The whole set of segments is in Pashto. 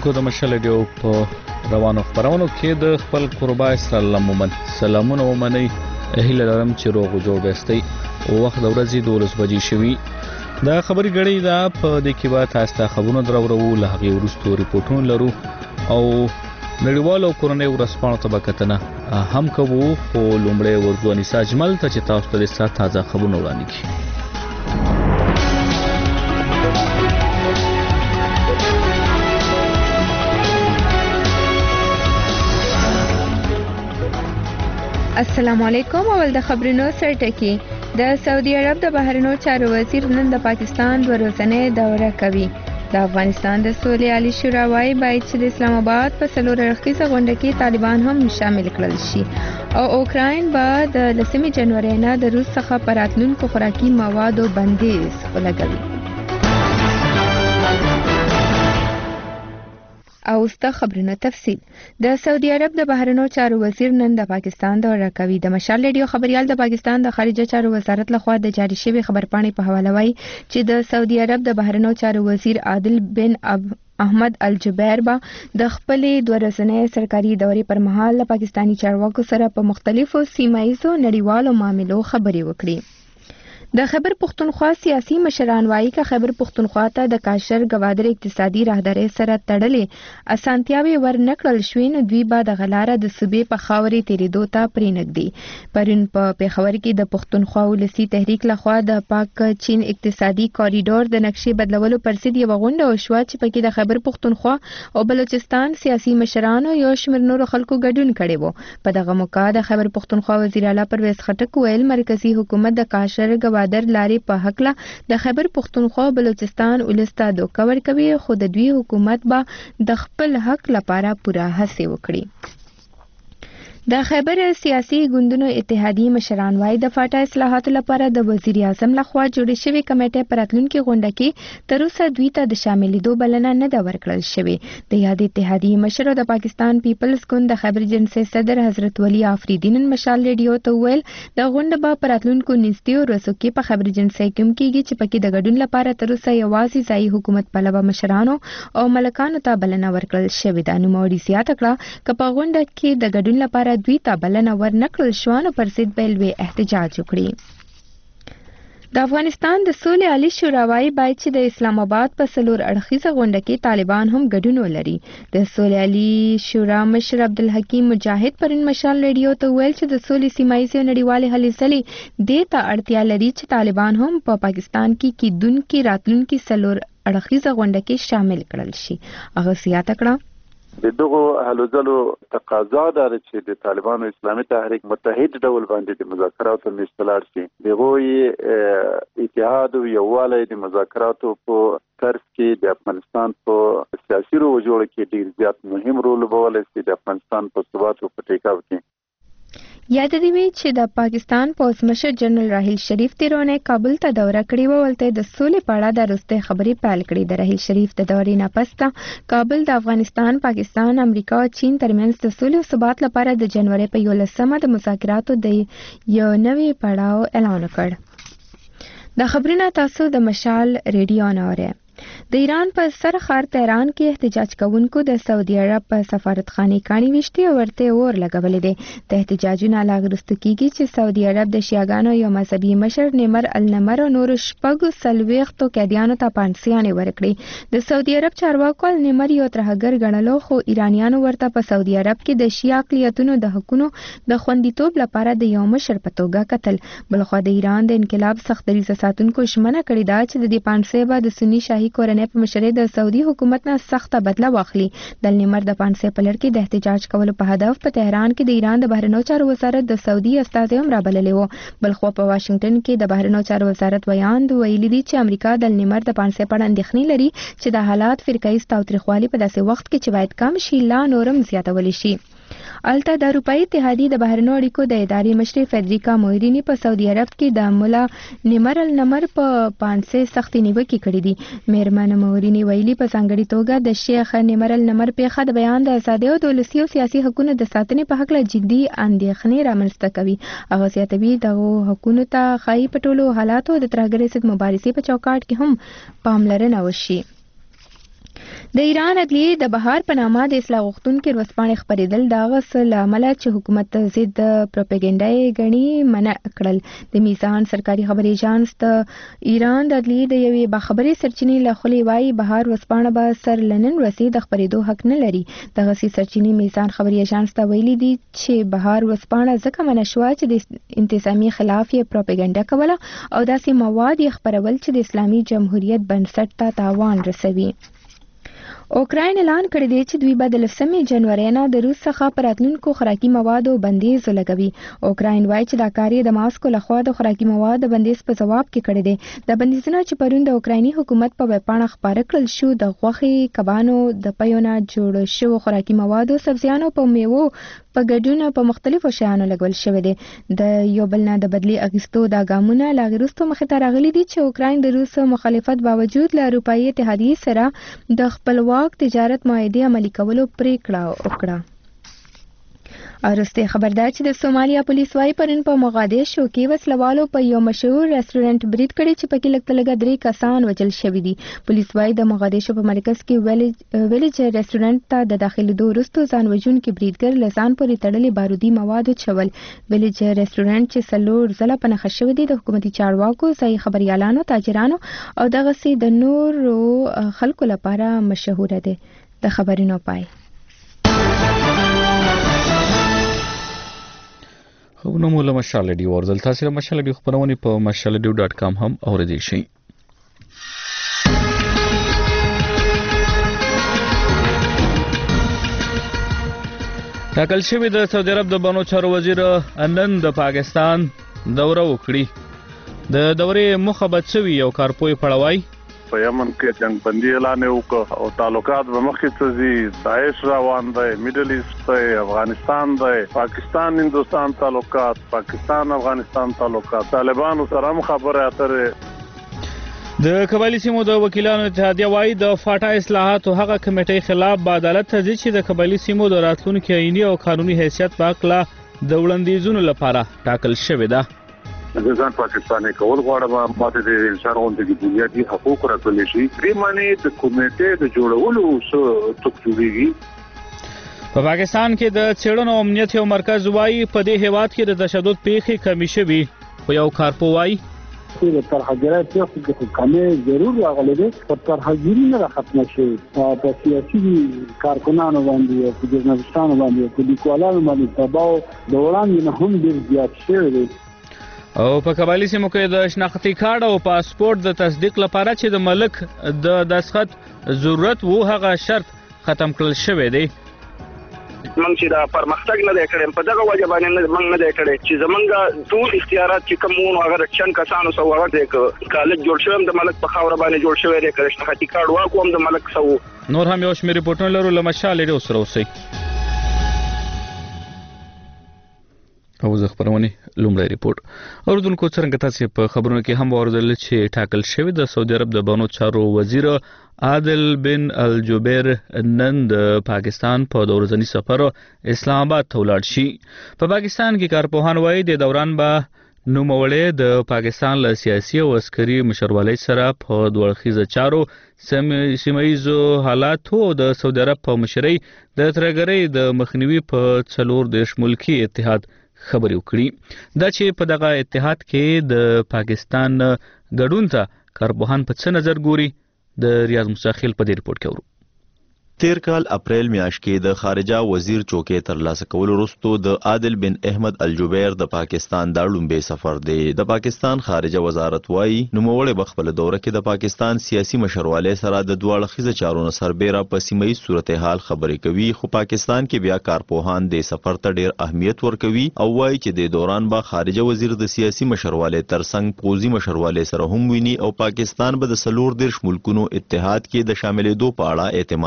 اوریدونکو د مشال ډیو په روانو خبرونو کې د خپل قربا اسلام مومن سلامونه ومني هیله لرم چې روغ جوړ بستي او وخت د ورځې 12 بجې شوي دا خبري غړي دا په د کې با تاسو ته خبرونه درورو لغه ورستو ریپورتونه لرو او نړیوالو کورنۍ ورسپانو طبقتنه هم کوو خو لومړی ورځونی ساجمل ته چې تاسو ته د تازه خبرونه وړاندې کړي. السلام علیکم. اول د خبرونو سرټکی. د سعودي عرب د بهرنیو چارو وزیر نن د پاکستان ورځنۍ دوره کوي. د افغانستان د سولې عالی شورا وايي باید چې د اسلام آباد په څلور اړخیزه غونډه کې طالبان هم شامل کړل شي او اوکراین به د 10 جنوري نه د روس څخه پر راتلونکو خوراکي موادو بندیز ولګوي. او ست خبرونه تفصیل. د سعودي عرب د بهرنیو چارو وزیر نن د پاکستان دوره کوي. د مشال ریډیو خبريال د پاکستان د خارجه چارو وزارت لخوا د جاری شوی خبرپاڼې په حواله وایي چې د سعودي عرب د بهرنیو چارو وزیر عادل بن احمد الجبیر با د خپلې دوه ورځنۍ سرکاري دورې پر مهال پاکستانی چارواکو سره په مختلفو سیمایي نړیوالو معاملو خبرې وکړي. د خیبر پختونخوا سیاسي مشران وايي چې خیبر پختونخوا ته د کاشر گوادر اقتصادي راهداري سره تړلې اسانتیاوي ورنکړل شوې نو دوی به د غلاره د صوبې په خاورې تیریدو ته پرېنږدي. پرون په پیښور کې د پختونخوا ولسی تحریک لخوا د پاک چین اقتصادي کوریډور د نقشې بدلولو پر ضد یو غونډه وشوه چې پکې د خیبر پختونخوا او بلوچستان سیاسي مشرانو یو شمېر نور خلکو ګډون کړي وو. په دغه موقع د خیبر پختونخوا وزیر اعلی پرویز خټک ویل مرکزی حکومت د کاشر گوادر لارې په حق له د خیبر پختونخوا بلوچستان ولستا دوکه ورکوي خو د دوی حکومت به د خپل حق لپاره پوره هڅه وکړي. د خیبر سیاسي ګوندونو اتحادیه مشران وايي د فاټا اصلاحاتو لپاره د وزیر اعظم لخوا جوړې شوې کمیټې پر راتلونکي غونډه کې تر اوسه دوی ته د شاملېدو بلنه نه ده ورکړل شوې. د یاد اتحادیه مشر د پاکستان پیپلز ګوند د خیبر جنسي صدر حضرت ولی آفریدی نن مشال ریډیو ته ویل د غونډه به پر راتلونکو نږدې ورځو کې په خیبر جنسي کوم کېږي چې پکې د ګډون لپاره تر اوسه یوازې ځایي حکومت پلوه مشرانو او ملکانو ته بلنه ورکړل شوې ده. نو موري زیاته کړه چې په غونډه کې د ګډون لپاره دوی ته بلنه ورنکړل شو نو پر ضد به لوی احتجاج وکړي. د افغانستان د سولې عالی شورا وايي باید چې د اسلام آباد په څلور اړخیزه غونډه کې طالبان هم ګډون ولري. د سولې عالی شورا مشر عبدالحکیم مجاهد پرون مشال ریډیو ته ویل چې د سولې سیمایي نړیوالې هلې ځلې دې ته اړتیا لري چې طالبان هم په پاکستان کې کیدونکو راتلونکي څلور اړخیزه غونډه کې شامل کړل شي. هغه زیاته کړه د دغه هلو ځلو تقاضا ده چې د طالبانو اسلامي تحریک متحد ډول باندې د مذاکراتو مشتلار شي. دغه اتحاد او یووالی د مذاکراتو په طرز کې د افغانستان په سیاسي روجوړ کې ډیر زیات مهم رول لوبولی شي د افغانستان په ثبات او په ټیکاو کې. یاد دی چې د پاکستان پوز مشر جنرال راحیل شریف تیرونه کابل ته دوره کړې و ولته د سولې په اړه د رسته خبرې پیل کړې. د راحیل شریف د دورې نه پسته کابل د افغانستان، پاکستان، امریکا او چین ترمنځ د سولې او ثبات لپاره د جنوري په 11مه د مذاکراتو د یو نوي پړاو اعلان کړ. د خبرونه تاسو د مشال ریډیو نه اورئ. د ایران په سرخار تهران کې احتجاج کوونکو د سعودي عرب په سفارتخانه کانی وشتي او ورته اور لګولې دي. د احتجاجونو لاغرست کیږي چې سعودي عرب د شیعاګانو یو مذهبي مشر نمر النمر او نور شپږ سلويختو قیدیانو ته پانسیانه ورکړي. د سعودي عرب چارواکو نمر یو ترهګر ګڼلو خو ایرانیانو ورته په سعودي عرب کې د شیعه اقلیتونو د حقوقو د خوندیتوب لپاره د یو مشر په توګه قتل. بلخو د ایران د انقلاب سخت دریځه ساتونکو شمنه کړې ده چې د دې پانسې به د سنی شاهي کورنۍ په مشرۍ د سعودي حکومت نه سخته بدله واخلي. د نمر د پانسې په لړ کې د احتجاج کولو په هدف په تهران کې د ایران د بهرنیو چارو وزارت د سعودي استازي هم رابللي وو. بلخو په واشنگټن کې د بهرنیو چارو وزارت ویاند ویلي دي چې امریکا د نمر د پانسې په اړه اندېښنې لري چې د حالات فرقایي تاوتریخوالي په داسې وخت کې چې باید کم شي لا نورم زیاتول شي. الته د اروپאי اتحادیه د بهرنیو اړیکو د ادارې مشر فدریکا مویرینی په سعودي عرب کې د مولا نمر النمر په پانسې سختي نیوکه کړې دي. میرمن مویرینی ویلي په څنګهړي توګه د شیخ نمر النمر په خد بیان د ازادي او دولسي او سیاسي حقوقو د ساتنې په حق له جدي اندېښنې رامنځته کوي. هغه زیاتوي د حقوقو ته خای پټولو حالاتو د ترهګرۍ ضد مبارزې په چوکاټ کې هم پاملرنه وشي. د ایران عدلیې د بهار په نامه د اصلاح غوښتونکو ورځپاڼې خپرېدل د هغه څه له امله چې حکومت ضد پروپاګاندا یې ګڼي منع کړل. د میزان سرکاري خبري اژانس د ایران د عدلیې د یوې باخبرې سرچینې له خولې وایي بهار ورځپاڼه به سر لنن ورسي د خپرېدو حق نه لري. دغسې سرچینې میزان خبري اژانس ته ویلي دي چې بهار ورځپاڼه ځکه منع شوه چې د انتظامی خلاف یې پروپاګاندا کوله او داسې مواد یې خپرول چې د اسلامي جمهوریت بنسټ ته تاوان رسوي. اوکراین اعلان کړی دی چې دوی به د 10 جنوري نه د روس څخه پر راتلونکو خوراکي موادو بندیز لګوي. اوکراین وایي چې دا کار یې د ماسکو لخوا د خوراکي موادو بندیز په ځواب کې کړی دی. د بندیزونو چې پرون د اوکرایني حکومت په ویبپاڼه خپاره کړل شو د غوښې، کبانو، د پیونه جوړ شوو خوراکي موادو، سبزیانو په میوو په ګډون په مختلفو شیانو لګول شوی دی. د یو بل نه د بدلی اخیستو دا ګامونه لا وروسته مخې ته راغلي دي چې اوکراین د روس مخالفت باوجود له اروپایي اتحادیې سره د خپلواک تجارت معاهدې عملي کولو پریکړه وکړه. ارسته خبردار چې د سومالیا پولیس وايي پرون په موغادیشو کې وسلوالو په یو مشهور ریسټورانټ برید کړی چې پکې لږ 3 کسان وژل شوي دي. پولیس وايي د موغادیشو په مرکز کې ویلج ریسټورانټ ته د داخلېدو وروسته ځان وژونکي بریدګر له ځان پورې تړلي بارودي مواد چول. ویلج ریسټورانټ چې 4 ځله په نښه شوی دی د حکومتي چارواکو، ځایي خبريالانو، تاجرانو او دغسې د نورو خلکو لپاره مشهور دی. د خبرونو پای. خبرونه مو له مشال ریډیو ورزل تاسو له مشال ریډیو خبرونه په mashalradio.com هم اوریدئ شئ. ټاکل شوی د سعودي عرب د بانو چارو وزیر نن د پاکستان دوره وکړي. د دورې مخه به څه وي یو کارپوی پړوای په یمن کې جنگ بندي اعلان وکړ او تعلقات به مخکې ته ځي. داعش روان دی، میډل ایست دی، افغانستان دی، پاکستان هندوستان تعلقات، پاکستان افغانستان تعلقات، طالبانو سره هم خبره اترې. د قبایلی سیمو د وکیلانو اتحادیه وايي د فاټا اصلاحاتو هغه کمیټې خلاف به عدالت ته ځي چې د قبایلی سیمو د راتلونکي آئینی او قانوني حیثیت په اړه د وړاندیزونو لپاره ټاکل شوې ده. د ځان پاکستاني کول غواړم ماته د انسان غوندې بنیادي حقوق راکړل شي. دې معنی د کمیټې د جوړولو څه تکلیفي. په پاکستان کې د څېړنو امنیت یو مرکز وايي په دې هیواد کې د تشدد پیښې کمی شوي. خو یو کارپو وايي د ترهګرۍ پیښو کې کمی ضرور راغلی دی، پر ترهګري نه ختمه شوې. په سیاسي کارکنانو باندې، په ژورنالستانو باندې، په لیکوالانو باندې تباو د وړاندې نه هم ډېر زیات شوی دی. او په قبایلی سیمو کې د شناختی کارت او پاسپورت د تصدیق لپاره چې د ملک د دستخط ضرورت وو هغه شرط ختم کړل شوی دی. موږ چې دا پرمختګ نه دی کړی په دغه وجه باندې موږ نه دی کړی چې زمونږ ټول اختیارات چې کوم وو هغه چن کسانو سو هغه د کالج جوړ شوی د ملک په خاور باندې جوړ شوی دی کړي شناختی کارت واکو هم د ملک سو. نور هم یو شمېر ریپورټونه لرو له مشال ریډیو سره اوسئ. او زه خبرونه لومړی ریپورت اوردونکو څنګه تاسو په خبرونو کې هم ورزل چې ټاکل شوی د سعودي عرب د بانو چارو وزیر عادل بن الجبیر نن د پاکستان په دورځنی سفر اسلام آباد ته ولاړ شي. په پاکستان کې کارپوهان وایي د دوران به نوموړی د پاکستان له سیاسي او عسکري مشرولۍ سره په دوړخیزه چارو سیمایي حالاتو د سعودي عرب په مشرۍ د ترهګرۍ د مخنیوي په 14 ملکی اتحاد خبرې وکړي. دا چې په دغه اتحاد کې د پاکستان ګډون ته کارپوهان په څه نظر ګوري د ریاض مستخیل په دې ریپورت کې ورو. تیر کال اپریل میاشت کې د خارجه وزیر چوکې ترلاسه کول وروسته د عادل بن احمد الجبیر د پاکستان د لومبي سفر دی. د پاکستان خارجه وزارت وايي نوموړی بخپل دوره کې د پاکستان سیاسي مشرواله سره د دوه اړخیزه چارونو سربېره په سیمایي صورتحال خبرې کوي. خو پاکستان کې بیا کارپوهان د سفر ته ډیر اهمیت ورکوي او وايي چې د دوران به خارجه وزیر د سیاسي مشرواله ترڅنګ پوزي مشرواله سره هم ویني او پاکستان به د 14 ملکونو اتحاد کې د شاملېدو په اړه اعتماد کې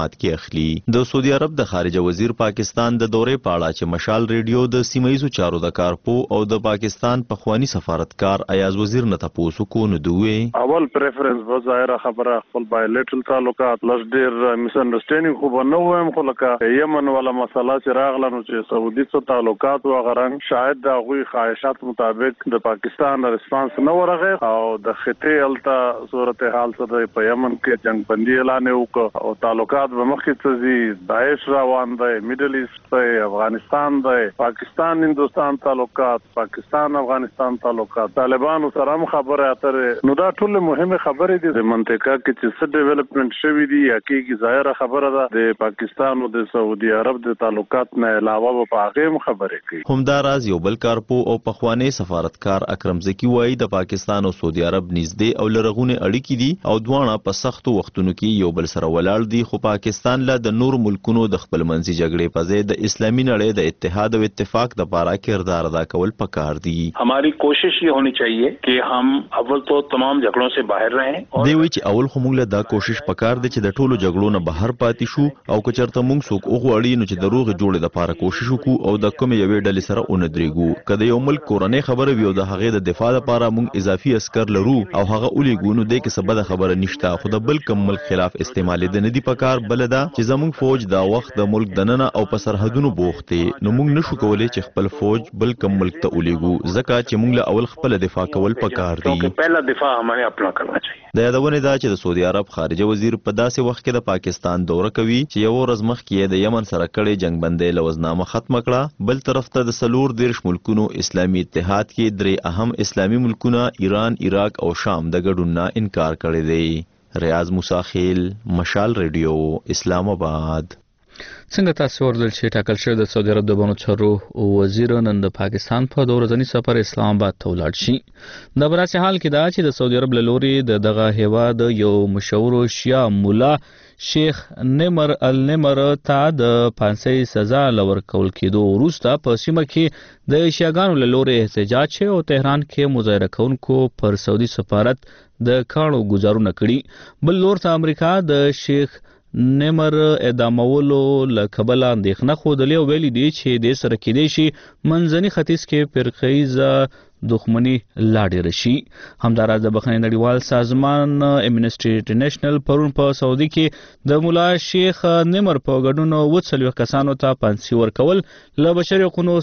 اخلي. د سعودي عرب د خارجه وزیر پاکستان د دورې پاړه چې مشال ریډیو د سیمایي چارو د کارپو او د پاکستان پخوانی سفارتکار ایاز وزیر نه تاسو کو نو دوی اول پریفرنس و ظاهره خبره خپل بایلیټرل تعلقات لږ ډیر مس انډرستانډینګ خو به نو هم خو لکه یمن ولا مسله چې راغله نو چې سعودي سره تعلقات او غرنګ شاید د غوي خواهشات مطابق د پاکستان ریسپانس نه ورغه او د خطې الته صورتحال سره په یمن کې جنگ بندي اعلان وکړ او تعلقات به مخکې ځي داعش روان دی میډل ایست په افغانستان دی پاکستان هندوستان تعلقات پاکستان افغانستان تعلقات طالبان سره هم خبره اترې نو دا ټول مهمه خبرې دي د منطقه کې چې څه ډیولپمنٹ شوی دی یا کې ظاهره خبره ده د پاکستان او د سعودي عرب د تعلقات نه علاوه په هغه خبرې کوي. همداراز یو بل کارپو او پخوانی سفارتکار اکرم زکی وایي د پاکستان او سعودي عرب نږدې او لرغونې اړیکې دي او دواړه په سختو وختونو کې یو بل سره ولاړ دي خو پاکستان له د نور ملکونو د خپل منځي جګړې په ځای د اسلامي نړۍ د اتحاد او اتفاق د پاره کردار ادا کول پکار دي. हमारी कोशिश ये होनी चाहिए कि हम अव्वल तो तमाम झगड़ों से बाहर रहें. دی وی چې اول خو موږ له دا کوشش پکار دي چې د ټولو جګړو نه بهر پاتې شو او که چېرته موږ څوک وغواړي نو چې د روغې جوړې لپاره کوشش وکړو او د کومې یوې ډلې سره وندرېږو. که د یو ملک کورنۍ خبره وي او د هغې د دفاع لپاره موږ اضافي عسکر لرو او هغه ولیږو نو دې کې څه بده خبره نشته خو د بل کوم ملک خلاف استعمالېدل نه دي پکار. بله دا چې زموږ فوج دا وخت د ملک دننه او په سرحدونو بوخت دی نو موږ نشو کولی چې خپل فوج بل کوم ملک ته ولیږو ځکه چې موږ له اول خپل دفاع کول پکار دي. पहला دفاع हमें अपना करना चाहिए. د یادونه دا چې د سعودي عرب خارجه وزیر په داسې وخت کې د پاکستان دوره کوي چې یو ورځ مخکې د یمن سره کړي جنگ بندي لوزنامه ختم کړه. بل طرف ته د سلور دیرش ملکونو اسلامي اتحاد کې درې اهم اسلامي ملکونه ایران، عراق او شام د ګډون نه انکار کړی دی. ریاض موسی خیل، مشال ریډیو، اسلام آباد. څنګه تاسو ورزل چې ټاکل شوی د سعودي عرب د بانو چارو وزیر نن د پاکستان په دوه ورځني سفر اسلام آباد ته ولاړ شي. د براسي حال کې دا چې د سعودي عرب له لوري دغه هیواد یو مشهور شیعه مولا شیخ نمر النمر ته د پانسي سزا لور کول کېدو وروسته په سیمه کې د شیعاګانو له لوري احتجاج شوی او تهران کې مظاهره کوونکو پر سعودي سفارت د کاڼو گزارونه کړي. بل لور ته امریکا د شیخ نمر اعدامولو له کبله اندېښنه ښودلې او ویلي دي چې د سره کېدای شي منځني ختیځ کې فرقه‌ایزه دښمني لا ډېره شي. همداراز د بخښنې نړیوال سازمان امنسټي انټرنیشنل پرون په سعودي کې د مولا شیخ نمر په ګډون 40 کسانو ته پانسي ورکول له بشري حقوقو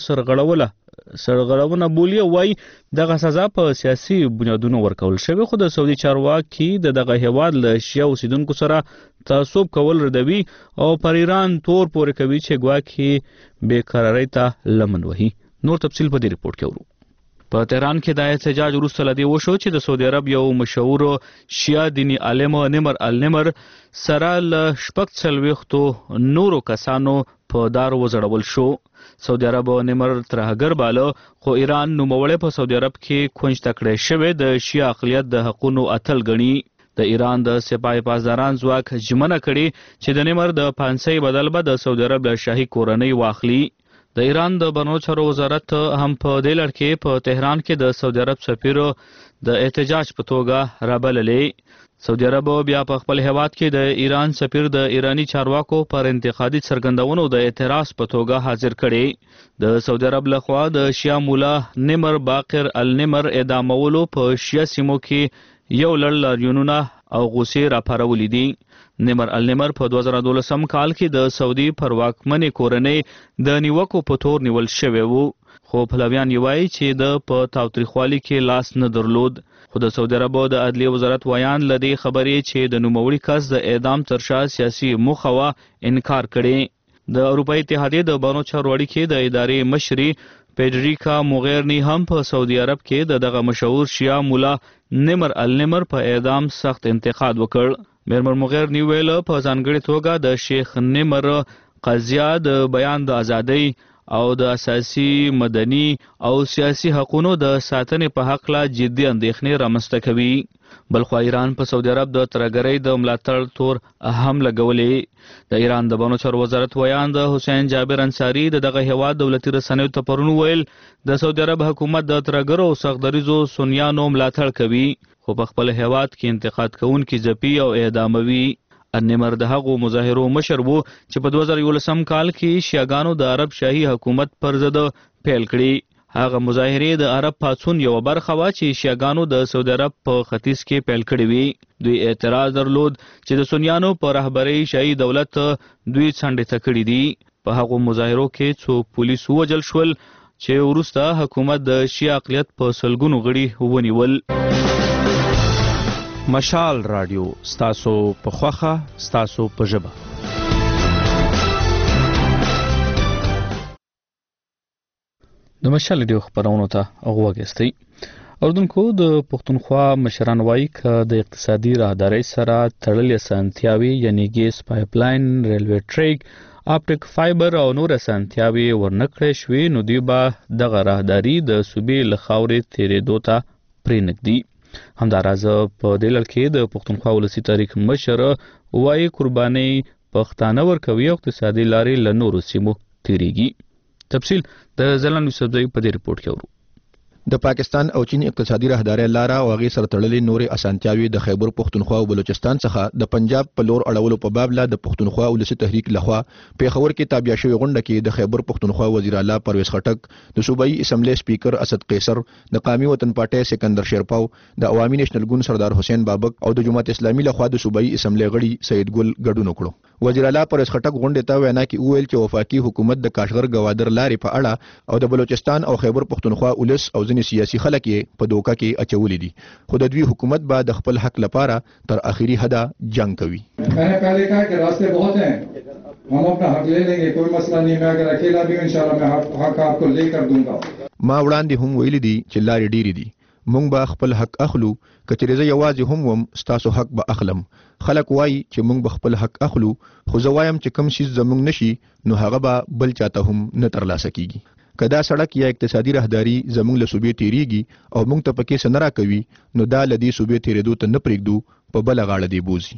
سرغړونه بولی وای دغه سزا په سیاسي بنیادونو ورکول شوی خو د سعودي چارواکي دغه هیواد له شیعه اوسیدونکو سره تعصب کول ردوي او پر ایران تور پورې کوي چې ګواکې بیقراری ته لمن وهي. نور تفصیل په دې ریپورت کې ورو. په تهران کې د احتجاج وروسته لدی وشو چې د سعودي عرب یو مشهور شیعه دینی عالم نمر النمر سره له 40 نورو کسانو په دار وزړول شو. سعودي عرب نمر ترهګر باله خو ایران نوموړی په سعودي عرب کې کونج تکړه شوی د شیعه اقلیت د حقوقو اتل غني. د ایران د سپاه پاسداران ځواک ژمنه کړي چې د نمر د پانسي بدل به د سعودي عرب له شاهي کورنۍ واخلي. د ایران د بنو چارو وزارت هم په دې لړ کې په تهران کې د سعودي عرب سفیر د احتجاج په توګه رابللې. سعودي عرب بیا په خپل هیواد کې د ایران سفیر د ایرانی چارواکو پر انتقادي څرګندونو د اعتراض په توګه حاضر کړي. د سعودي عرب لخوا د شیعه مولا نمر باقر النمر اعدامولو په شیعه سیمو کې یو لړ لاریونونه او غوسې راپارولې دي. نمر النمر په 2012 کال کې د سعودي پر واکمنې کورنۍ د نیوکو په تور نیول شوی وو خو پلویان یې وایي چې د په تاوتریخوالي کې لاس نه درلود. خو د سعودي عرب د عدلیه وزارت ویان لدی خبرې چې د نوموړي کس د اعدام تر شا سیاسي موخه وا انکار کړي. د اروپאי اتحادیې د بانو چارو اړیکې د ادارې مشري پیډریکا موغیرنی هم په سعودي عرب کې دغه مشهور شیعه مولا نمر النمر په اعدام سخت انتقاد وکړ. میرمن موغیرنی ویل په ځانګړي توګه د شیخ نمر قضیه د بیان د ازادۍ او د اساسي مدني او سیاسي حقوقو د ساتنې په حق لا جدي اندېښنې رامنځته کوي. بلخو ایران په سعودي عرب د ترګرۍ د ملاتړ تور هم لګولې. د ایران د بانو چارو وزارت ویان د حسین جابر انصاری دغه هیواد دولتي رسنیو ته پرون ویل د سعودي عرب حکومت د ترګرو او سختدریزو سنیانو ملاتړ کوي خو په خپل هیواد کې انتقاد کوونکي ځپي او اعداموي. انمر د هغو مظاهرو مشر وو چې په 2011 کال کې شیعاګانو د عرب شاهي حکومت پر ضد پیل کړي. هغه مظاهرې د عرب پاڅون یو برخه وا چې شیعاګانو د سعودي عرب په ختیځ کې پیل کړي وي. دوی اعتراض درلود چې د سنیانو په رهبرۍ شاهي دولت دوی څنډې ته کړي دي. په هغو مظاهرو کې څو پولیس ووژل شول چې وروسته حکومت د شیعه اقلیت په سلګونو غړي ونیول. مشال رادیو ستاسو په خوخه ستاسو په ژبه. د مشال رادیو خبرونو ته وګورئ. اردوونکو د پښتونخوا مشران وایي چې د اقتصادي راهدارۍ سره تړلې اسانتیاوي یعنی ګیس پایپلاین، ریلوی ټریک، اپټیک فایبر او نور اسانتیاوي ورنکړې شوې نو دوی به دغه راهداري د صوبې له خاورې تیرېدو ته پرېنږدي. همداراز په دې لړ کې د پښتونخوا ولسي تاریخ مشر وایي قرباني پښتانه ورکوي او اقتصادي لارې له نورو سیمو تیریږي. تفصیل د زلان یوسفزئی په دې رپورت کې ورو. د پاکستان او چین اقتصادي راهداري لاره او هغه سره تړلې نورې اسانتیاوي د خیبر پښتونخوا او بلوچستان څخه د پنجاب په لور اړولو په باب لا د پښتونخوا ولسي تحریک لخوا پیښور کې تابع شوی غونډه کې د خیبر پښتونخوا وزیر اعلی پرویز خټک، د صوبایي اسمبلی سپیکر اسد قیصر، د قومي وطن پارټي سکندر شیرپاو، د عوامي نېشنل ګوند سردار حسین بابک او د جماعت اسلامي لخوا د صوبایي اسمبلی غړي سید ګل ګډون وکړو. وزیر اعلی پرویز خټک غونډه ته وینا کې وویل چې وفاقي حکومت د کاشغر گوادر لارې په اړه او د بلوچستان او خیبر پښتونخوا ولس او ځینې سیاسي خلک په دوکه کې اچولې دي، خو د دوی حکومت به د خپل حق لپاره تر اخري حده جنگ کوي. میں نے پہلے کہا کہ راستے بہت ہیں، ہم اپنا حق لے لیں گے، کوئی مسئلہ نہیں، میں اگر اکیلا بھی انشاءاللہ میں حق آپ کو لے کر دوں گا. ما وړاندې هم ویلي دي چې لارې ډېرې دي، مونږ به خپل حق اخلو، کچې زه یوازې هم وم ستاسو حق به اخلم. خلک وایي چې مونږ به خپل حق اخلو، خو زه وایم چې کوم شي زمونږ نشي نو هغه به بل چاته هم نه ترلاسه کیږي. کدا سړک یا اقتصادي راهداري زمونږ له صوبې تیریږي او مونږ ته پکې څه نه راکوي نو دا له دې صوبې تیرېدو ته نه پرېږدو، په بله غاړه دی بوزي.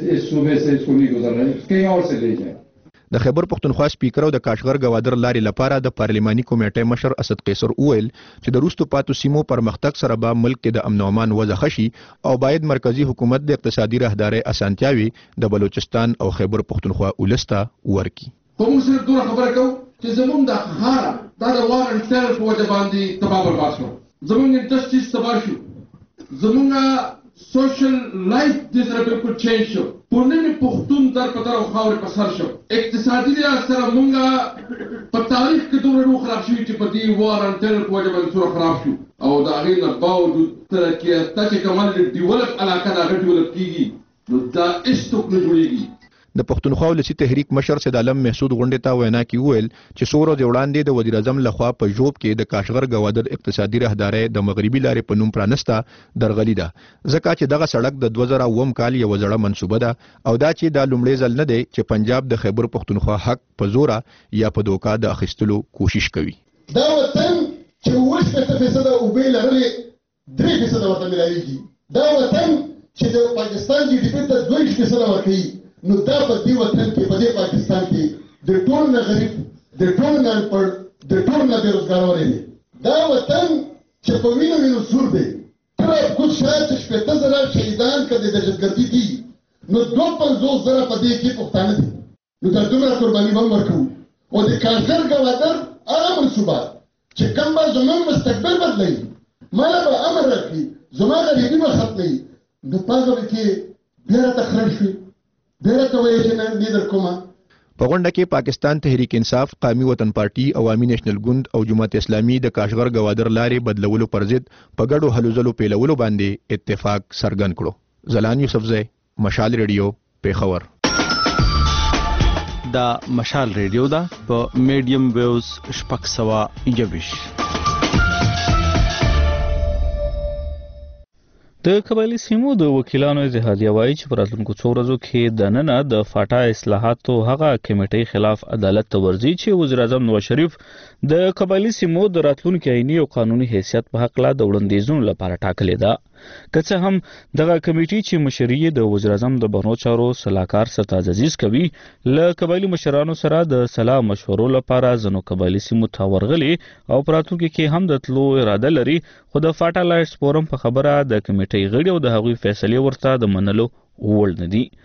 د خیبر پښتونخوا سپیکر او د کاشغر گوادر لارې لپاره د پارلماني کمیټې مشر اسد قیصر وویل چې د وروستو پاتو سیمو پرمختګ سره به ملک کې د امن او امان وضع ښه شي او باید مرکزی حکومت د اقتصادي راهدارۍ اسانتیاوي د بلوچستان او خیبر پښتونخوا ولس ته ورکړي. کوم څه دوه خبره کوم چې زمونږ د خاره دا د وارن ټیرر په وجه باندې تباہ برباد شو، زمونږ انډسټریز تباہ شو، زمونږ سوشل لایف د سره بالکل چینج شو، پونې پښتون در په طرف خاورې په سر شو. اقتصادي لحاظ سره مونږ په تاریخ کې دومره خراب شوي چې په دې وارن ټیرر په وجه باندې څومره خراب شو او د هغې نه باوجود تر کې تا چې کومه ډیولپ علاقه د هغه ډیولپ کېږي نو دا هېڅوک نه جوړېږي. د پښتونخوا ولسي تحریک مشر سید عالم محسود غونډې ته وینا کې وویل چې څو ورځې وړاندې د وزیر اعظم لخوا په ژوب کې د کاشغر گوادر اقتصادي راهدارۍ د مغربي لارې په نوم پرانسته درغلي ده، ځکه چې دغه سړک د 2009 کال یو زړه منصوبه ده او دا چې دا لومړی ځل نه دی چې پنجاب د خیبر پښتونخوا حق په زوره یا په دوکا د اخیستلو کوشش کوي. دا وطن چې 80% اوبه لرلې 3% ورته ملایږي، دا وطن چې د پاکستان جی ډي پی ته 2% ورکوي، نو دا په دې وطن کې په دې پاکستان کې د ټول نه غریب، د ټول نه انپړ، د ټول نه بېروزګار ولې دی. دا وطن چې په وینو وینو سور دی، ټول کوم شاید چې 15,000 شهیدان که د دهشتګردي دي نو 52,000 په دې کې پښتانه دي، نو دا دومره قرباني به هم ورکوو. او د کاشغر گوادر هغه منصوبات چې کوم به زموږ مستقبل بدلوي، ماله به امر راکړي، زما غریبي به ختموي، نو په هغه کې بیا راته خرړ شوي. په غونډه کې پاکستان تحریک انصاف، قومي وطن پارټي، عوامي نېشنل ګوند او جماعت اسلامي د کاشغر گوادر لارې بدلولو پر ضد په ګډو هلو ځلو پیلولو باندې اتفاق څرګند کړو. زلان یوسفزئی، مشال ریډیو، پیښور. دا مشال ریډیو ده په میډیم ویوز 621. د قبایلی سیمو د وکیلانو اتحادیه وایي چې په راتلونکو څو ورځو کې دننه د فاټا اصلاحاتو هغه کمیټې خلاف عدالت ته ورځي چې وزیر اعظم نواز شریف د قبایلی سیمو د راتلونکي عیني او قانوني حیثیت په حق لا د وړاندیزونو لپاره ټاکلې ده. که څه هم دغه کمیټې چې مشري د وزیر اعظم د بهرنیو چارو سلاکار سرتاج عزیز کوي له قبایلی مشرانو سره د سلا مشورو لپاره ځینو قبایلی سیمو ته ورغلي او په راتلونکي کې هم د تلو اراده لري، خو د فاټا لایټس فورم په خبره د کمیټې غړي او د هغوی فیصلې ورته د منلو وړ نه دي.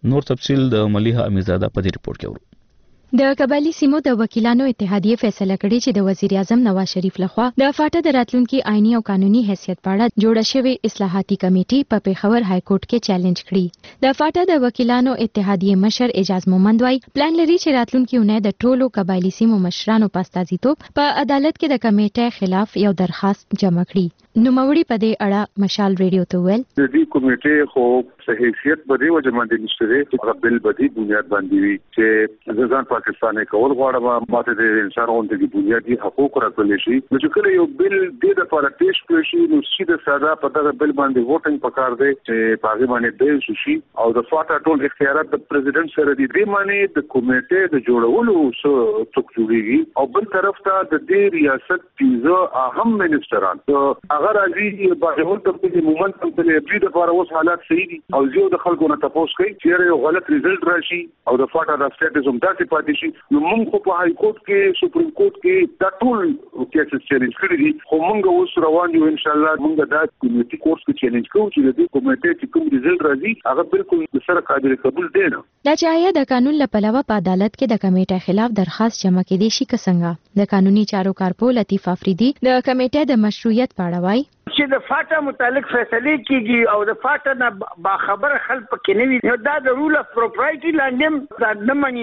نور تفصیل د ملیحه امیرزاده په دې ریپورت کې ورو. د قبایلی سیمو د وکیلانو اتحادیه فیصله کړې چې د وزیر اعظم نواز شریف لخوا د فاټا د راتلونکي آئینی او قانوني حیثیت په اړه جوړه شوې اصلاحاتي کمیټې په پیښور های کورټ کې چیلنج کړی. د فاټا د وکیلانو اتحادیه مشر اعجاز مومند وايي پلان لري چې راتلونکي اونۍ د ټولو قبایلی سیمو مشرانو په استازیتوب په عدالت کې د کمیټې خلاف یو درخواست جمع کړي. نوموړي په دې اړه مشال ریډیو ته ویل د دې کمیټې خو حیثیت بده و جمع دي نشته چې بل بدی بنیاد باندې وي چې ځان پاکستان کول غواړم ماته د انسانانو د بنیادي حقوق راکړل شي چې کله یو بل د لپاره پیش کړی شي نو سیده ساده په دغه بل باندې ووټینګ پکار دی چې پاګې باندې د شي او د فاټا ټول اختیارات د پریزیدنت سره دي د معنی د کمیټې د جوړولو څه څوک جوړیږي او بل طرف ته د دې ریاست پیزه اهم منسټران اگر راځي باغون ته په مومنت په دې لپاره اوس حالات صحیح دي او زیو د خلکو نه تاسو کوي چې یو غلط ریزلټ راشي او د فاټا د سټیټس هم داسې پاتې شي نو موږ په های کورټ کې سپریم کورټ کې دا ټول کیسز چیلنج کړی دي خو موږ اوس روان یو ان شاء الله موږ دا کمیټي کورس کې چیلنج کوو چې د دې کمیټې چې کوم ریزلټ راځي هغه بالکل سره قابل قبول دی نه. دا چې آیا د قانون لپاره په عدالت کې د کمیټې خلاف درخواست جمع کېدی شي که څنګه د قانوني چارو کارپو لطیف افریدي د کمیټې د مشروعیت په اړه وایي چې د فاټا متعلق فیصله کیږي او د فاټا نه باخبر خلک پکې نه وي دا د رول اف پروپرایټي لاندې دا نه مني